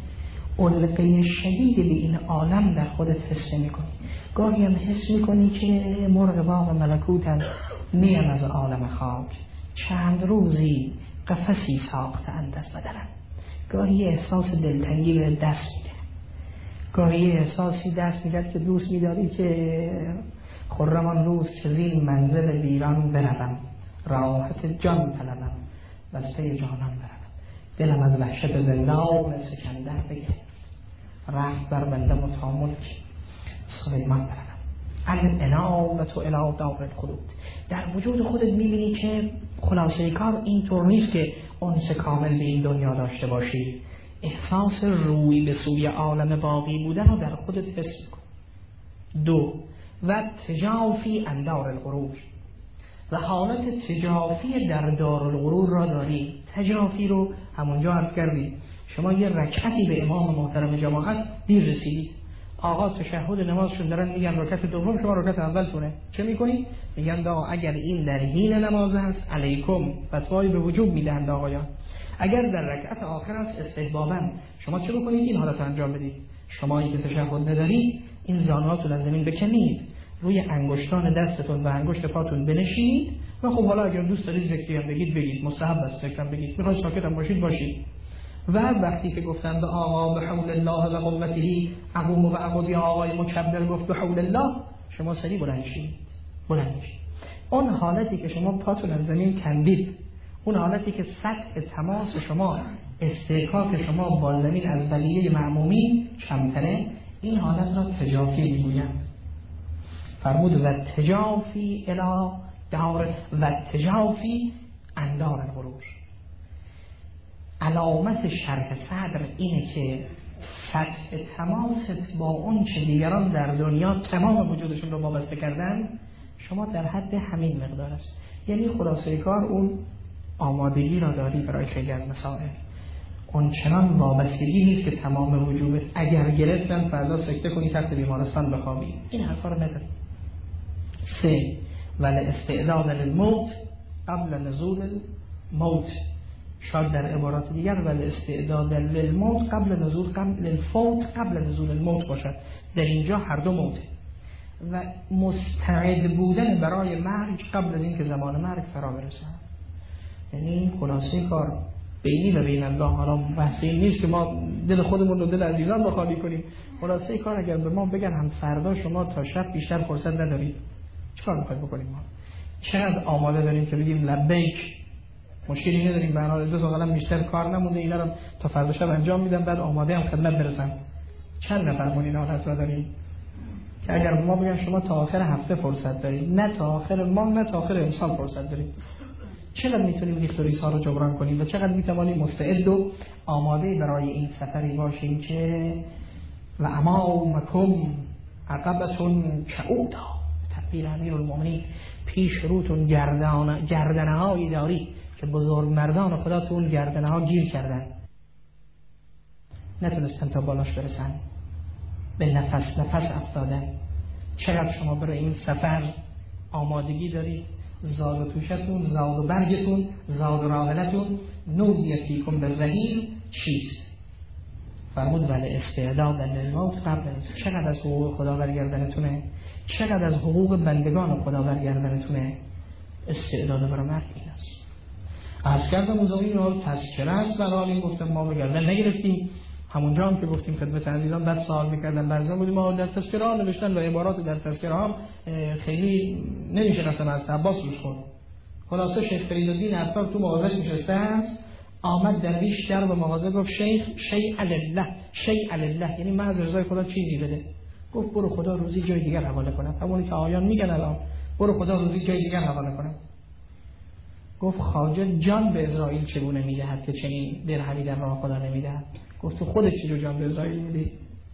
Speaker 1: علقه شدید به این عالم در خودت حس نمیکنی. گاهی هم حس میکنی که مرغ باغ ملکوتن، میم از عالم خاک، چند روزی قفسی ساختند از بدنم. گاهی احساس دلتنگی به دست میده، گاهی احساسی دست میدهد که دوست میداری که خرمان روز که زین منزل ویران بروم، راحت جان طلبم بسته جانان بروم، دلم از وحشت زندان سکندر بگه، رفت بر بنده متامل سلیمان بروم. الانابة الی دار الخلود. در وجود خودت میبینی که خلاصه کار اینطور نیست که انس کامل به این دنیا داشته باشی. احساس روی به سوی عالم باقی بودن رو در خودت حس می‌کنی. 2 و تجافی عن دار الغرور. و حالت تجافی در دار الغرور را داری. تجافی رو همونجا عرض کردی. شما یه رکعتی به امام محترم جماعت دیر رسیدید، آقا تشهد نمازشون دارن میگن رکعت دوم، شما رکعت اولتونه، چه میکنی؟ میگن اگر این در حین نماز هست علیکم، فتوایی به وجوب میدهند آقایان. اگر در رکعت آخر است استحباباً، شما چه بکنید؟ این حالت انجام بدید. شما این که تشهد ندارید، این زانوهاتون از زمین بکنید، روی انگشتان دستتون و انگشت پاتون بنشینید و خب حالا اگر دوست دارید ذکری هم بگید بگید، مستحب است ذکرم بگید، میخواید ساکت هم باشید. و وقتی که گفتن به آقا به حول الله و قوته اقوم و اقود، یا آقای مکبر گفت به حول الله، شما سری بلند شید. اون حالتی که شما پاتون از زمین کندید، اون حالتی که سطح تماس شما، استحکاک شما با زمین از بقیه مأمومین کمتره، این حالت را تجافی میگویند. فرمود و تجافی الی دار و تجافی عن دار الغرور. علامت شرح صدر اینه که سطح تماست با اون چه دیگران در دنیا تمام وجودشون رو وابسته کردن، شما در حد همین مقدار است. یعنی خلاصه کار اون آمادگی را داری برای خیلی از مسائل، اون چنان وابستگی نیست که تمام وجودت اگر گرفتن فردا سکته کنی تحت بیمارستان بخوابی، این حرفا رو نداری. 3 ولی استعداد للموت قبل نزول الموت. شاید در عبارات دیگر ولی استعداد للموت قبل نزول للفوت قبل نزول الموت باشد. در اینجا هر دو موته و مستعد بودن برای مرگ قبل از اینکه زمان مرگ فرا برسد. یعنی این خلاصه کار بینی و بین الله. حالا بحث این نیست که ما دل خودمون رو دل عزیزان رو خالی کنیم. خلاصه کار اگر به ما بگن هم فردا شما تا شب بیشتر فرصت ندارید، چیکار می‌خواید بکنیم؟ ما چقدر آماده داریم که بگیم لبیک، مشکلی نداریم، به هر حال 2 سال بیشتر کار نمونده، اینا رو تا فردا شب انجام میدم، بعد آماده هم خدمت برسم. چند نفر مون اینا حضرت داریم که اگر ما بگن شما تا آخر هفته فرصت دارید، نه تا آخر ماه نه تا آخر امسال فرصت دارید، چقدر میتونیم لیفتوریس ها رو جبران کنیم و چقدر میتوانیم مستعد و آماده برای این سفری باشیم که و امامکم عقبتون کعودا، تعبیر امیرالمومنین، پیش روتون گردنه هایی داری که بزرگ مردان خدا تو اون گردنه ها گیر کردن، نتونستن تا بالاش برسن، به نفس افتادن. چقدر شما برای این سفر آمادگی دارید؟ زاد و توشتون، زاد و برگتون، زاد و راحلتون، نودی فیکم بالرحیل چیست؟ فرمود ولی استعداد للموت قبل. چقدر از حقوق خدا برگردنتونه، چقدر از حقوق بندگان خدا برگردنتونه. استعداد برای مرد این است. عرض کردم اوزامی رو تذکره است، برای این گفتم ما بگردن نگرفتیم. همونجا هم که گفتیم خدمت عزیزان بعد سوال میکردن بعضا بودیم ما در تذکره ها نوشتن و عبارات در تذکره ها خیلی نمیشه مثلا از عباس روش خورد. خلاصه شیخ فریدالدین عطار تو مغازش نشسته است، آمد درویش در به مغازه گفت شیخ شیء لله شیء لله، یعنی من از رضای خدا چیزی بده. گفت برو خدا روزی جای دیگر حواله کنم، همونی که آیان میگن الان برو خدا روزی جای دیگر حواله کنم. گفت خواجه جان به اسرائیل چگونه میدهد که چنین درهمی در راه خدا نمیدهد؟ گفت تو خودت چجور جان به اسرائیل میدی؟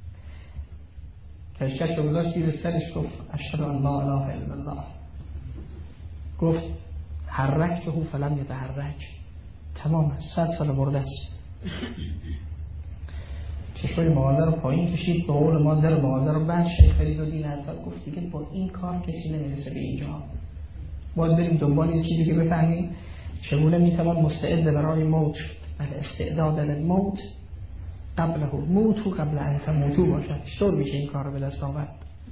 Speaker 1: کشکش گذاشت زیر سرش گفت اشهد ان لا اله الا الله. گفت حرکته فلم یتحرک، تمام 100 سال مرده است. چشمای مغازه رو پایین کشید، به قول ما در مغازه رو بست. شیخ فریدالدین عطار گفت دیگه با این کار کسی نمیرسه به اینجا، باید بریم دنبال یه چیزی که بفهمیم چگونه میتوان مستعد برای موت شد. الاستعداد للموت قبله موتو قبل ان تموتو باشد. چطور میشه این کار رو به دست آورد؟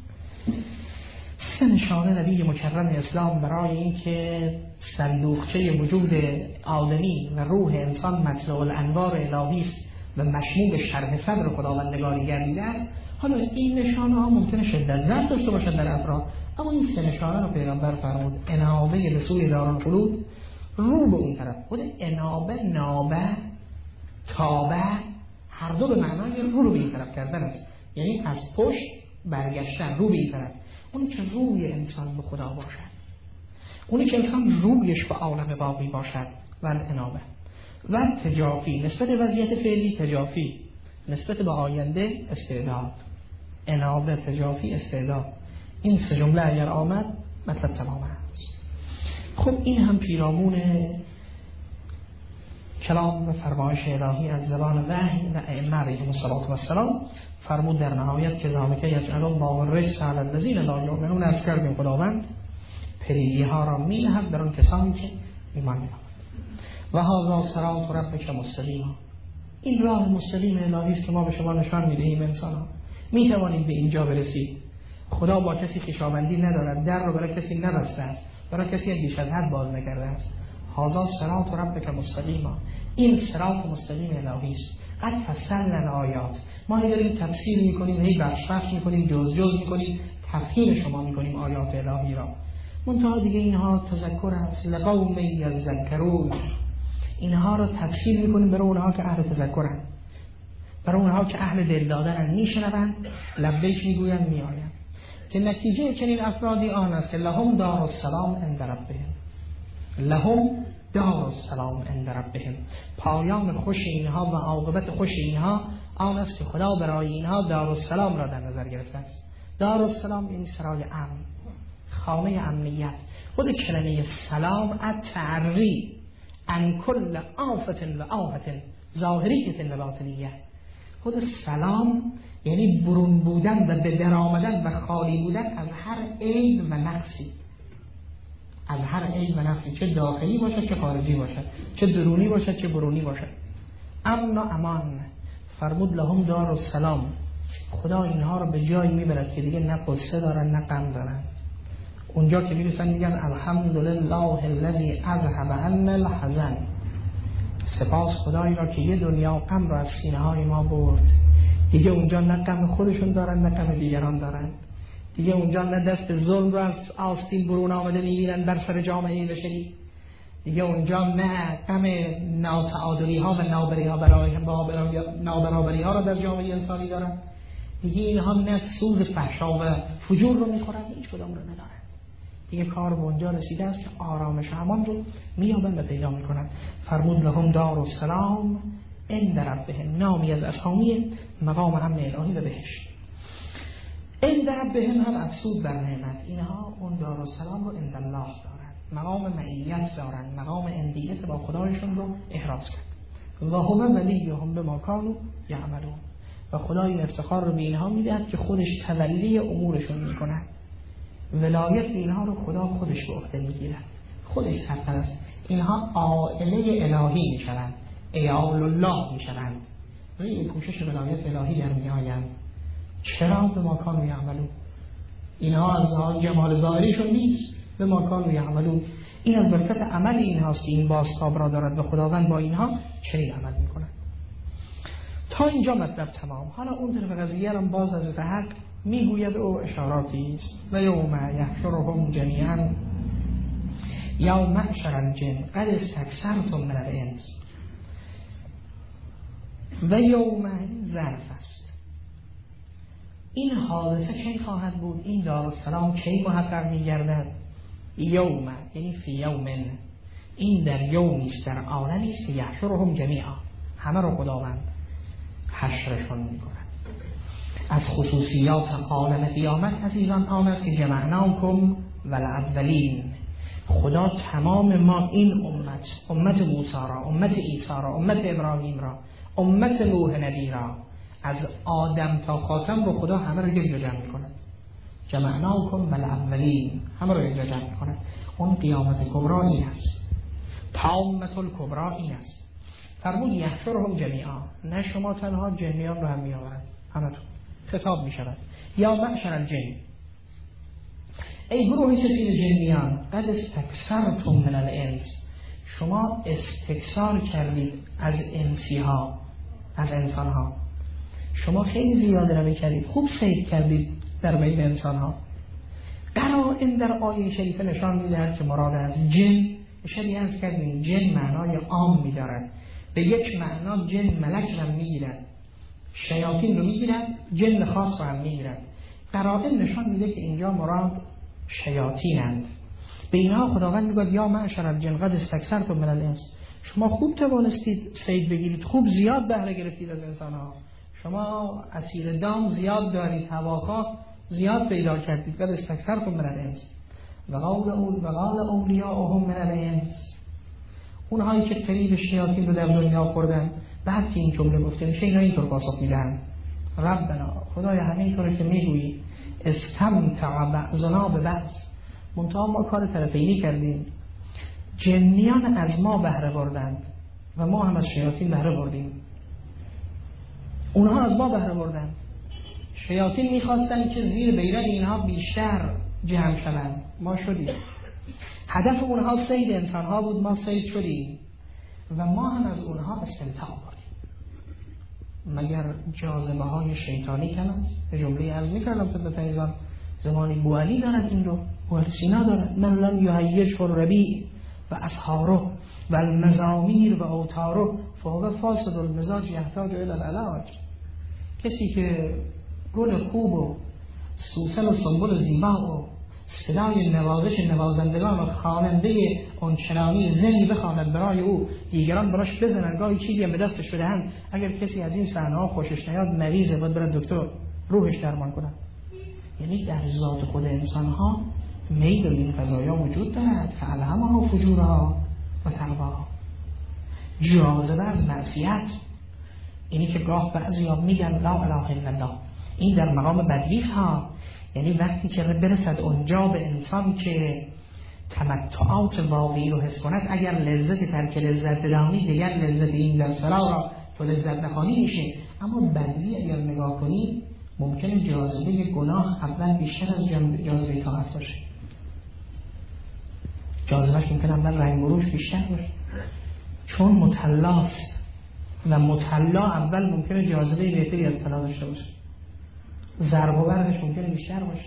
Speaker 1: 3 نشانه نبی مکرم اسلام برای اینکه صندوقچه وجود آدمی و روح انسان مطلع الانوار الهی است و مشمول شرح صدر خداوندگاری گردیده است. حالا این نشانه ها ممکنه شدت ضعف داشته باشد در افراد، اما این 3 نشانه رو پیغمبر فرمود انابه به سوی دارالخلود، رو به اون طرف. خود انابه، نابه، تابه هر دو به معنای رو به این طرف کردن است، یعنی از پشت برگشتن، رو به این طرف. اونی که روی انسان به خدا باشد، اونی که انسان رویش به عالم باقی باشد، و انابه و تجافی نسبت وضعیت فعلی، تجافی نسبت به آینده، استعداد. انابه، تجافی، استعداد، این 3 جمله اگر آمد مطلب تمام است. خب این هم پیرامون کلام و فرمایش الهی از زبان وحی و ائمه علیهم السلام. فرمود در نهایت که ذالک یجعل الله الرجس علی الذین لا یؤمنون، از کردیم خداوند پریدی ها را می‌نهد بر آن کسانی که ایمان می‌آورند. و هذا صراط ربک مستقیما، این راه مستقیم الهی است که ما به شما نشان می‌دهیم. انسان‌ها می‌توانید به اینجا برسید. خدا با کسی خویشاوندی ندارد، در رو برای کسی نبسته است، برای کسی بیش از حد باز نکرده است. هذا صراط ربک مستقیما، این صراط مستقیم الهی است. قد فصلنا الآیات، ما داریم تفسیر می‌کنیم، هی بخش می‌کنیم، جز می‌کنیم، تفهیم شما می‌کنیم آیات الهی را. منتها دیگه اینها تذکر است، لقوم یذکرون، اینها را تفسیر می‌کنیم برای اونها که اهل تذکرن، برای اونها که اهل دل دادن، میشنوند، لبیک میگویند، میآیند. که نتیجه چنین افرادی آن است که لهم دار السلام عند ربهم، لهم دار السلام عند ربهم، پایان خوش اینها و عاقبت خوش اینها آن است که خدا برای اینها دار السلام را در نظر گرفته است. دار السلام یعنی سرای امن، خانه امنیت. خود کلمه سلام التعری عن کل آفت و آفت ظاهریت و باطنیه. خود سلام یعنی برون بودن و به در آمدن و خالی بودن از هر عیب و نقصی، از هر عیب و نقصی، چه داخلی باشد چه خارجی باشد، چه درونی باشد چه برونی باشد. امن و امان. فرمود لهم دار السلام، خدا اینها رو به جایی میبرد که دیگه نه قصه دارن نه غم دارن. اونجا که میرسن میگن الحمدلله الذی اذهب عنا الحزن، سپاس خدایی را که یه دنیا غم را از سینه های ما برد. دیگه اونجا نه غم خودشون دارن نه غم دیگران دارن، دیگه اونجا نه دست ظلم را از آستین برون آمده میبینن بر سر جامعه بشری، دیگه اونجا نه غم ناتعادلی ها و نابرابری ها را در جامعه انسانی دارن، میگه اینها نه سوز فحشا و فجور رو میخورن، هیچ کدام رو ندارن. دیگه کار به اونجا رسیده است که آرامش و امان رو میابن و پیدا میکنن. فرمود لهم دار السلام عند ربهم، نامی از اسامی مقام امن الهی و بهشت. عند ربهم هم افسود بر نعمت، اینها اون دار السلام رو عند الله دارن، مقام معیت دارن، مقام اندیت با خدایشون رو احراز کرد. و هو ولیهم بما کانوا یعملون، و خدای افتخار رو به اینها میدهد که خودش تولی امورشون میکنه. ولایت اینها رو خدا خودش به عهده میگیره، خودش سرپرست. اینها عائله الهی میشوند، عیال الله میشوند، روی پوشش ولایت الهی در میآیند. چرا؟ به ما کانوا یعملون. اینها از جمال ظاهریشون نیست، به ما کانوا یعملون. این از برکت عمل اینهاست که این بازتاب را دارد و خداوند با اینها چنین عمل میکنه. تا اینجا مطلب تمام. حالا اون طرف قضیه هم باز از حق میگوید و اشاراتی است. و یوم یحشرهم جمیعا یا معشر الجن قد استکثرتم من الانس. و یوم ظرف است. این حادثه کی خواهد بود؟ این دارالسلام کی محقق میگردد؟ یوم یعنی فی یومن، این در یومی است، در عالمی است که یحشرهم جمیعا، همه رو خداوند حشرشون میکنه. از خصوصیات عالم قیامت عزیزان آن است که جمعناکم والاولین، خدا تمام ما این امت موسی را، امت عیسی را، امت ابراهیم را، امت نوح نبی را، از آدم تا خاتم رو خدا همه رو یک جا میکنه. جمعناکم والاولین، همه رو یک جا میکنه. اون قیامت کبرا این است، تامت الکبرا این است. فرمود یحشرهم جمیعا، نه شما تنها، جنیان رو هم میآورد، همتون خطاب میشود. یا معشر الجن، ای گروه کثیر جنیان، قد استکثرتم من الانس، شما استکثار کردید از انسی ها، از انسان ها. شما خیلی زیاده نمی کردید، خوب صید کردید در بین انسان ها. قرائن در آیه شریفه نشان میدهد که مراد از جن، اشاره از کردیم جن معنای عام میدارد، به یک معنا جن ملک هم میگیرد، شیاطین رو میگیرد، جن خاص رو هم میگیرد. قرائن نشان میده که اینجا مراد شیاطینند. به اینها خداوند میگه یا معشر الجن قد استکثرتم من الانس، شما خوب توانستید صید بگیرید، خوب زیاد بهره گرفتید از انسان ها، شما اسیر دام زیاد دارید، هواخواه زیاد پیدا کردید. قد استکثرتم من الانس و قال اولیاءهم من الانس، اونهایی که قریب شیاطین رو در دنیا خوردن، بعد که این جمله گفته میشه اینا اینطور پاسخ میدن: ربنا، خدای همینطوره که میگویی استمتع بعضنا به بعض، منتها ما کار طرفینی کردیم. جنیان از ما بهره بردند و ما هم از شیاطین بهره بردیم. اونها از ما بهره بردند، شیاطین میخواستن که زیر بیرق اینها بیشتر جمع شوند، ما شدیم. هدف اونها صید انسانها بود، ما صید شدیم و ما هم از اونها استمتاع بردیم. مگر جاذبه های شیطانی کم است؟ به جمله از میکردم خدمت عزیزان، زمانی بوعلی دارد این رو، بوعلی سینا دارد: من لم یهیج الربیع و اسحاره و المزامیر و اوتاره فهو فاسد المزاج یحتاج الی العلاج. کسی که گل خوب و سوسن و سنبل زیبا و صدای نوازش نوازندگان و خواننده اون چنانی زنی بخواند برای او، دیگران براش بزنن، گاهی چیزی هم به دستش بدهند، اگر کسی از این صحنه‌ها خوشش نیاد مریضه، باید بره دکتر روحش درمان کنه. یعنی در ذات خود انسان‌ها میل به این قضایا وجود دارد، فالهمها فجورها و تقواها، جاذبه از معصیت. اینی که گاه بعضیا میگن لا اله الا الله، این در مقام بدویس ها، یعنی وقتی که برسد اونجا به انسان که تمتعات واقعی رو حس کند، اگر لذت ترک لذت دانی، دیگر لذت این در سرا را تو لذت نخوانی میشه. اما بدوی اگر نگاه کنی ممکنه جاذبه گناه اول بیشتر از جاذبه طاعت باشه، جاذبهش ممکنه اول رنگ و روش بیشتر باشه، چون مطلاست و مطلا اول ممکنه جاذبه بهتری از طلا داشته باشه، ضرب و برقش ممکنه بیشتر باشه.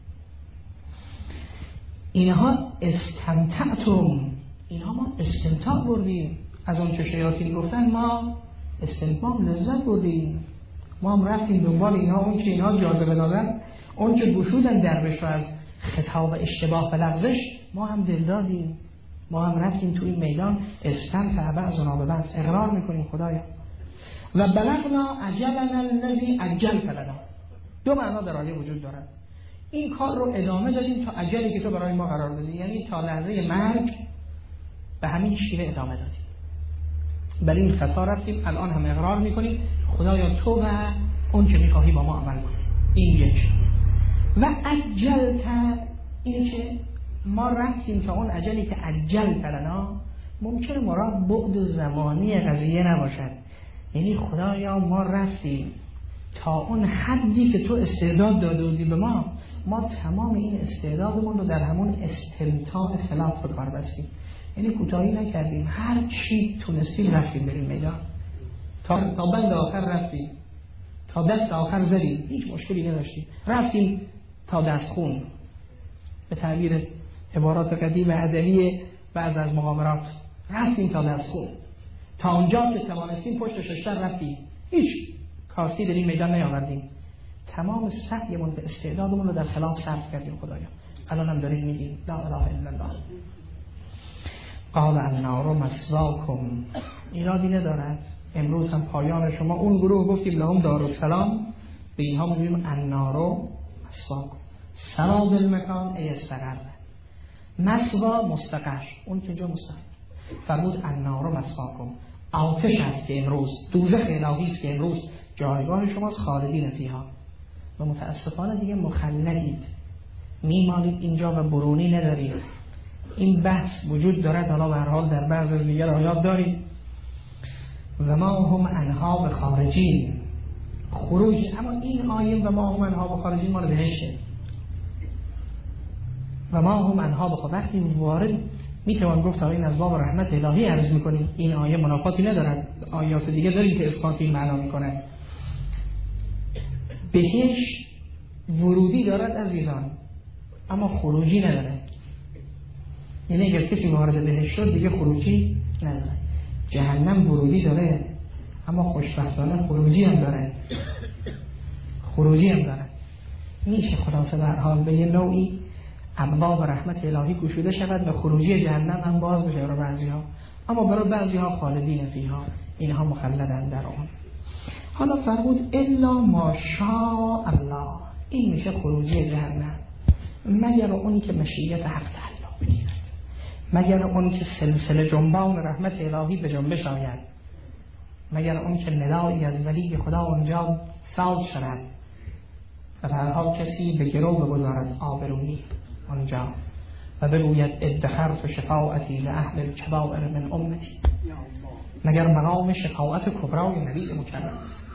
Speaker 1: اینها استمتعتم، اینها ما استمتاع بردیم از اون چه شیاطین گفتن، ما استمتاع لذت بردیم. ما هم رفتیم دنبال اینها، اون که اینها جاذبه دادن، اون که گشودن درویش رو از خطاب اشتباه و لغزش، ما هم دل دادیم، ما هم رفتیم تو این میدان استمتع بعضنا ببعض، اقرار میکنیم خدایا و بلغنا اجلنا الذی اجلت لنا. دو معنا در آیه وجود دارد. این کار رو ادامه دادیم تا اجلی که تو برای ما قرار دادی، یعنی تا لحظه مرگ به همین شیوه ادامه دادیم. بلی این خطا رفتیم، الان هم اقرار میکنیم خدایا تو و اون که میخواهی با ما عمل کن. این یک. و اجلت، اینه که ما رفتیم تا اون اجلی که اجلت لنا ممکنه مراد بعد زمانی قضیه نباشد، یعنی خدایا ما رفتیم تا اون حدی که تو استعداد داده بودی به ما تمام این استعدادمون رو در همون استمتاع خلاف به کار بستیم، یعنی کوتاهی نکردیم، هر چی تونستیم رفتیم بریم میدان، تا بند آخر رفتیم، تا دست آخر زدیم، هیچ مشکلی نداشتیم، رفتیم تا دستخون، به تعبیر عبارات قدیم ادبی بعض از مقامرات، رفتیم تا دستخون، تا اونجا که توانستیم پشت ششتر رفتیم، هیچ کاستی در این میدان نیاوردیم، تمام سعیمون به استعدادمون رو در خلاف صرف کردیم خدایا. الان هم داریم میگیم لا اله الا الله. قال النار مثواکم، ایرادی ندارد، امروز هم پایان شما اون گروه گفتیم لهم دارالسلام، به اینها میگیم النار مثواکم، سراب المکان ای استقر، مثوا مستقر، اون که جا مستقر، فرمود النار مثواکم، آتش است که امروز، دوزخ الهی است که امروز جایگاه شماست، خالدین فیها، و متاسفانه دیگه مخلدید، میمانید اینجا و برونی ندارید. این بحث وجود دارد، حالا به هر حال در بعض از دیگر آیات دارید. و ما هم عنها بخارجین، خروج، اما این آیه و ما هم عنها بخارجین مال بهشه، و ما هم عنها بخارجین وقتی وارد میتوان گفت این از باب رحمت الهی عرض میکنیم، این آیه منافاتی ندارد، آیات دیگه داریم که اثبات این معنا میکنه. بهش ورودی دارد عزیزان، اما خروجی نداره، یعنی اگر کسی وارد بهش شد دیگه خروجی نداره. جهنم ورودی داره اما خوشبختانه خروجی هم داره، میشه خلاصه به هر حال به یه نوعی ابواب رحمت الهی گشوده شود و خروجی جهنم هم باز بشه برای بعضی‌ها، اما برای بعضی‌ها خالدین فیها، اینها مخلدن در آن. حالا فرمود الا ما شاء الله، این میشه خروجی جهنم، مگر اونی که مشیت حق تعلق بگیرد، مگر اون که سلسله جنبان رحمت الهی به جنبش آید، مگر اون که ندایی از ولی خدا اونجا ساز شود و به هر حال کسی به گرو بگذارد آبرونی اونجا و بگوید ادخرت شفاعتی لأهل الکبائر من امتی، مگر مقام شفاعت کبرای نبی مکرم،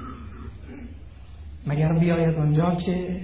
Speaker 1: مگر بیاید اونجا که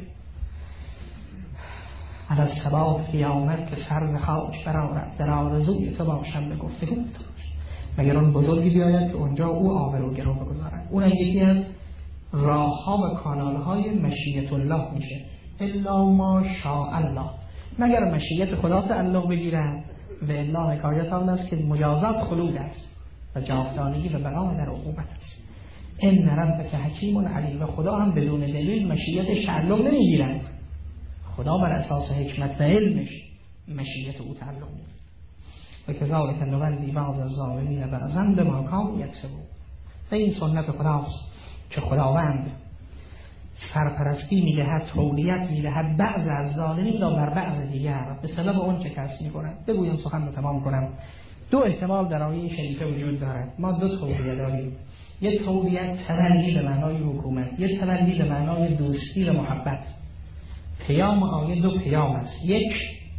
Speaker 1: علی الصباح قیامت که سرز خاک برآورد در آرزوی تو باشم به گفتگو تو، مگر اون بزرگی بیاید که اونجا او آبرو گرو بگذارد. اون یکی از راه‌ها و کانال‌های مشیت الله میشه، الا ما شاء الله، مگر مشیت خدا تعلق بگیرد و الا حکایت آن است که مجازات خلود است و جاودانگی و بقا در عقوبت است. ان ربک حکیم علیم، و خدا هم بدون دلیل مشیتش تعلق نمیگیرد، خدا بر اساس حکمت و علمش مشیت او تعلق میگیرد. و کذالک نولی بعض الظالمین بعضا بما کانوا یکسبون، و این سنت خداست که خداوند سرپرستی میدهد، تولیت میدهد بعض از ظالمین را بر بعض دیگر به سبب اون که کسب میکنند. بگویم سخن رو تمام کنم. دو احتمال در آیه شریفه وجود دارد. ما دو تولیه داریم، یک تولیت تولی به معنای حکومت، یک تولی به معنای دوستی و محبت. پیام آیه دو پیام است. یک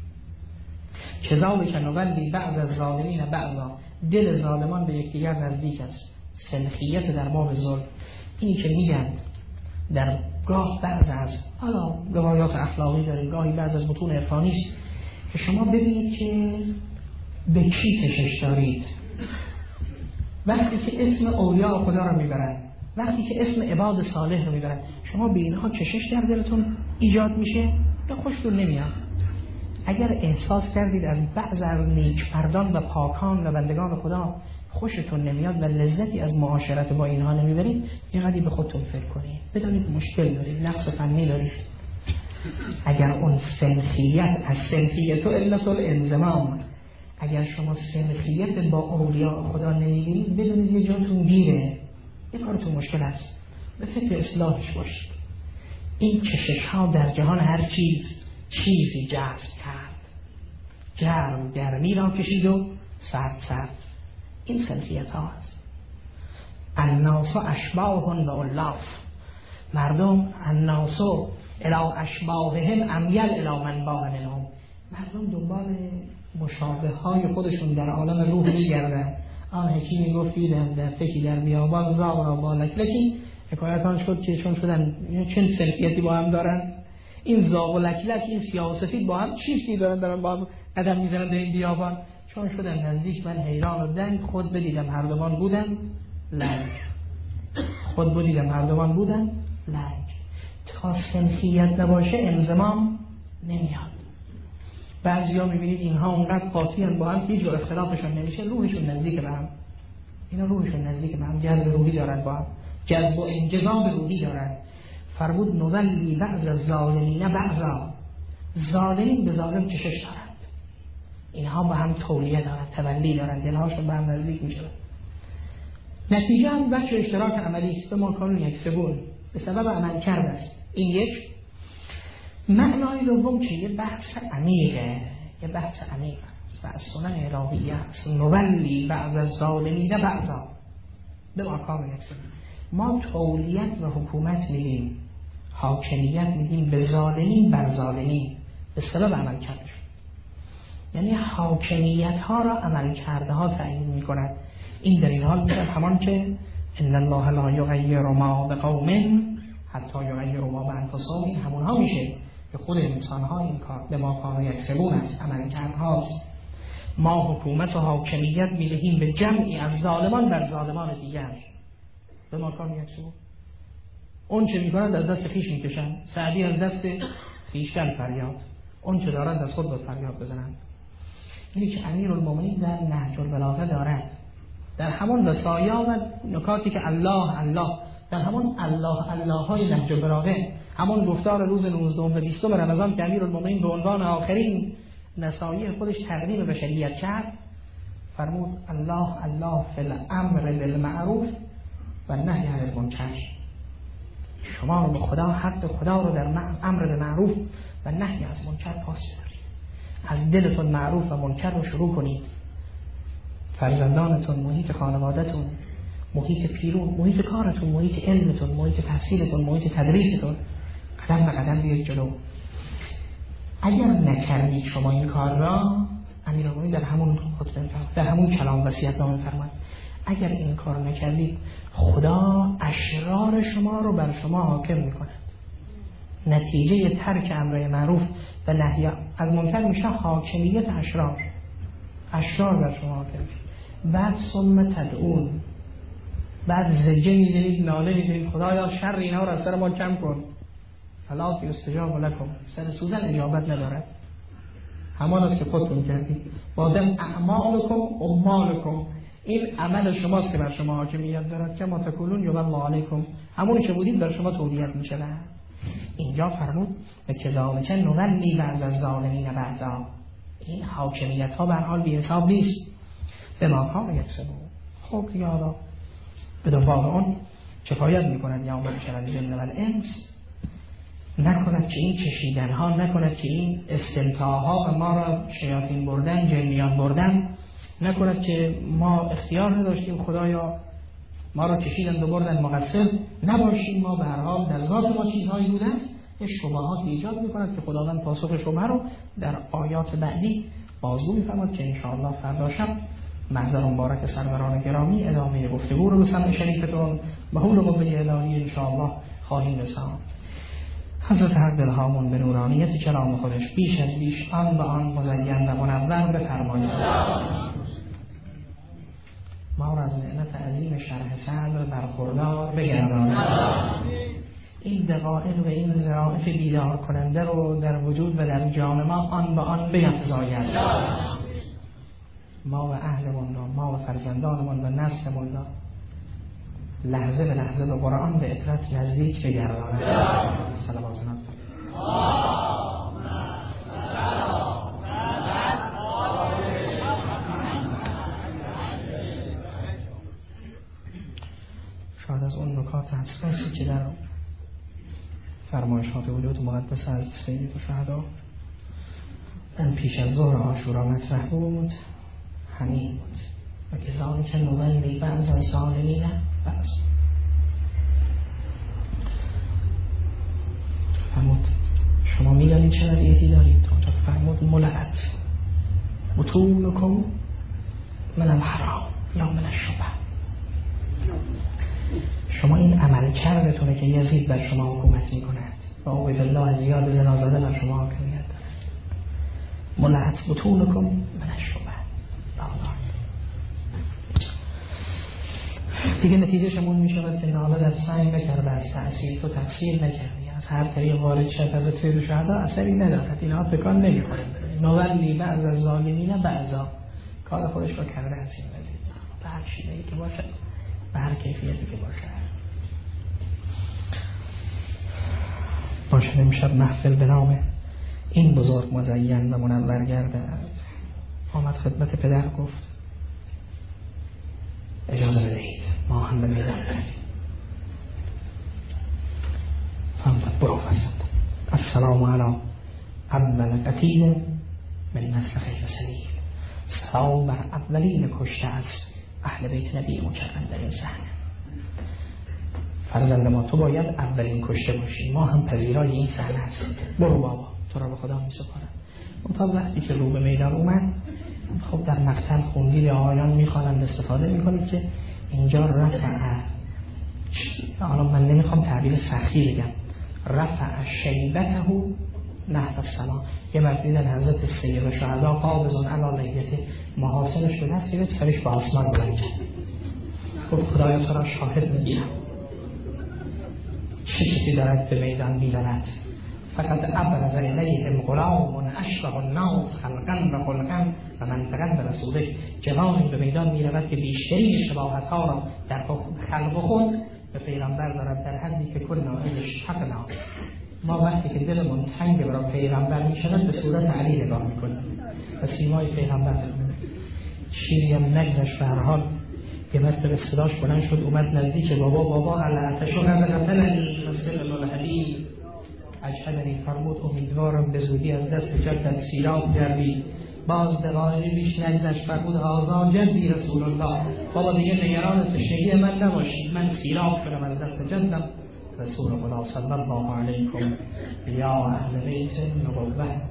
Speaker 1: کذالک نولی بعض از ظالمین بعضا، دل ظالمان به یکدیگر نزدیک است، سلخیت در باب ظلم. اینی که میگن در گاه بعض از حالا روایات اخلاقی داریم، گاهی بعض از متون عرفانی است که شما ببینید که به کی کشش دارید. وقتی که اسم اولیاء خدا رو میبرن، وقتی که اسم عباد صالح رو میبرن، شما به اینها کشش در دلتون ایجاد میشه یا خوشتون نمیاد؟ اگر احساس کردید از بعض از نیکمردان و پاکان و بندگان خدا خوشتون نمیاد و لذتی از معاشرت با اینها نمیبرید، یه قدری به خودتون فکر کنید، بدونید مشکل دارید، نقص فنی دارید. اگر اون سنخیت از سنخیت و علت الانضمام، اگر شما سنخیت با اولیاء خدا نمیبینید، بدونید یه جاتون گیره، یه کارتون مشکل است، به فکر اصلاحش باشید. این کشش ها در جهان هر چیزی جذب کرد، گرم گرمی را کشید و سرد. این سنخیت ها است. الناس اشباهن و الاف، مردم الناس الی اشباههم امیل الی من باه منهم، مردم دنبال مشابه های خودشون در عالم روح میگردن. حکیمی میگفت در فکی در بیابان زاغ را با لکلکی، حکایتان شد که چون شدن چند سنخیتی با هم دارن، این زاغ و لکلک، این سیاه و سفید با هم چیزی دارن با هم قدم میزنن در این بیابان. چون شدن نزدیک من حیران و دنگ، خود بدیدم هر دوان بودن لنگ. تا سنخیت نباشه انضمام نمیاد. بعضیا میبینید اینها اونقدر قاطعن با هم هیچ جور اختلافشون نمیشه، روحشون نزدیک به هم. اینا روحشون نزدیک به هم، جذب روحی دارن، با هم جذب و انجذاب روحی دارن. فرمود نولی بعض الظالمین بعضا، ظالمین به ظالم کشش دارند، اینها با هم تولیه دارن، تولی دارن، دلهاشون به هم نزدیک میشه. نتیجه هم بچه اشتراک عملی است، به ما کانون یکسبون، به سبب عمل کرده است. این یک. معنای دوم که یه بحث عمیقه است و از سنن الهیه است. نولی بعض الظالمین بعضا، به ما کانون یکسبون. ما تولیت و حکومت میدیم، حاکمیت میدیم به ظالمین بر ظالمین به سبب عمل کردش. یعنی حاکمیت ها را عمل کرده ها تعیین می کند. این در این حال میگه همان که ان الله لا یغیر ما بقوم حتی یغیروا ما بانفسهم، این همونها میشه که خود انسان ها این کار به ما کانون یکسبون است، عمل کرده هاست. ما حکومت و حاکمیت میدهیم به جمعی از ظالمان بر ظالمان دیگر، به ما کانون یکسبون. اون چه میکنند از دست خویش میکشند، سعدی از دست خویشتن فریاد، اون چه دارند از خود به فریاد بزنند. اینی که امیرالمومنین در نهج البلاغه دارد، در همون وصایا و نکاتی که الله در همون الله های نهج البلاغه، همون گفتار روز 19 و 20 رمضان که امیرالمومنین به عنوان آخرین نصایح خودش تقدیم بشریت کرد، فرمود الله فی الامر بالمعروف و نهی عن المنکر. شما رو به خدا، حق خدا رو در امر به معروف و نهی از منکر پاس بدارید. از دلتون معروف و منکر رو شروع کنید. فرزندانتون، محیط خانوادهتون، محیط پیرون، محیط کارتون، محیط علمتون، محیط تحصیلتون، محیط تدریستون، قدم به قدم بیایید جلو. اگر نکردید شما این کار را، امیرالمومنین در همون خطبه، در همون کلام وصیت‌نامه فرمود، اگر این کار نکردید خدا اشرار شما رو بر شما حاکم میکند. نتیجه ترک امر معروف و نهی از منکر میشه حاکمیت اشرار بر شما حاکم میشه. بعد ثم تدعون، بعد زجه میزنید، ناله میزنید، خدایا شر اینا رو از سر ما کم کن. فلا یستجاب لکم، سر سوزن اجابت ندارد، همان است که خودتون کردید. بعدم اعمالکم امالکم، این عمل شماست که بر شما حاکمیت دارد، که ما تکولون یوم الله علیکم، همونی که بودید بر شما تولیت میشه. اینجا فرمود و کذالک نولی بعض الظالمین بعضا، این حاکمیت ها به هر حال بی حساب نیست، به ما کانون یکسبون. خب دیگه حالا به دنبال اون کفایت میکنند یا معشر الجن و الانس، نکند که این کشیدن ها، نکند که این استمتاعها ما را شیاطین بردن، جنیان بردن، نکند که ما اختیار نداشتیم، خدایا ما را کشیدن و بردن، مقصر نباشیم. ما به هر حال در ذات ما چیزهایی بوده است. شبهات ایجاد میکند که خداوند پاسخ شبهه رو در آیات بعدی بازگو میفرماد که انشاءالله فردا شب محضر مبارک سروران گرامی ادامه گفتگو رو به سمع شریفتون به حول و قوه الهی انشاءالله خواهیم رساند. حضرت حق دلهامون به نورانیت کلام خودش بیش از بیش آن و آن مزین و منور بفرمایید. ما را از نعمت عظیم شرح صدر برخوردار بگردانید. این دقایق و این ظرافت بیدار کننده رو در وجود و در جان ما آن به آن بیفزاید. ما و اهلمون را، ما و فرزندانمون و نسلمون را لحظه به لحظه به قرآن به اطرت نزدیک بگرداند. صلوات شاید از اون نکات حساسی که در فرمایشات وجود مقدس از سید الشهدا اون پیش از ظهر عاشورا مطرح بود همین بود و کذالک نولی بعض الظالمین بعض. فرمود شما میدانید چه وضعیتی دارید. اونجا فرمود ملعت بطونکم من الحرام یا من الشبه. شما این عمل کردتونه که یزید بر شما حکومت میکند و عبید الله زیاد زنازاده بر شما حاکمیت دارد. ملعت بطونکم من الشبه. دیگه نتیجهشمون میشود که نالد از سعی نکرده، از تأثیر تو تفسیر نکردی، از هر طریق وارد شد از سید شهدا اثری ندارد. اینها فکران نمیخوره. نولی بعض از ظالمین بعضا کار خودش رو کرده از این وزید به هر شیوهی که باشد، به هر کیفیتی که باشد. امشب محفل به نام این بزرگ مزین و منور گرده آمد خدمت پدر گفت اجازه بدهید ما هم به میدان برویم. فرمود برو فرزند. السلام علی اول قتیل من نسل خیر سلیم. سلام بر اولین کشته از اهل بیت نبی مکرم در این صحنه. فرزند ما تو باید اولین کشته باشی، ما هم پذیرای این صحنه هستیم. برو بابا تو را به خدا می سپارم. اون تا وقتی که رو به میدان اومد خب در مقتل خوندی آیان میخوانند استفاده میکنید که اینجا رفع، حالا من نمیخوام تعبیر سختی بگم، رفع شیبته نحو السما. یه مرد در حضرت سید شهدا قابضون علی لیته محاسنش به دست گرفت سرش به آسمان بلند کرد. گفت خدایا تو را شاهد میگیرم چه چیزی دارد به میدان میرود. فقط ابرز الیهم غلام اشبه الناس خلقا و خلقا و منطقا به رسوله. جوانی به میدان میرود که بیشترین شباهت ها را در خلق خود به پیغمبر دارد، در حدی که کلنا اشتقنا. ما وقتی که دلمون تنگ برای پیغمبر میشود به صورت علی نگاه میکنیم و سیمای پیغمبر چیزی هم نگذشت. به هر حال یه مرتبه صداش بلند شد اومد نزدیک بابا علعتشو قبلتنی مسئل الحدید اجهدنی. فرمود امیدوارم به زودی از دست جدت سیراب گردی. باز دقایقی بیش نگذشت فرمود هذا جدی رسول الله. بابا دیگه نگران تشنگی من نباشید، من سیراب شدم از دست جدم رسول الله صلی الله علیکم یا اهل بیت نبوت.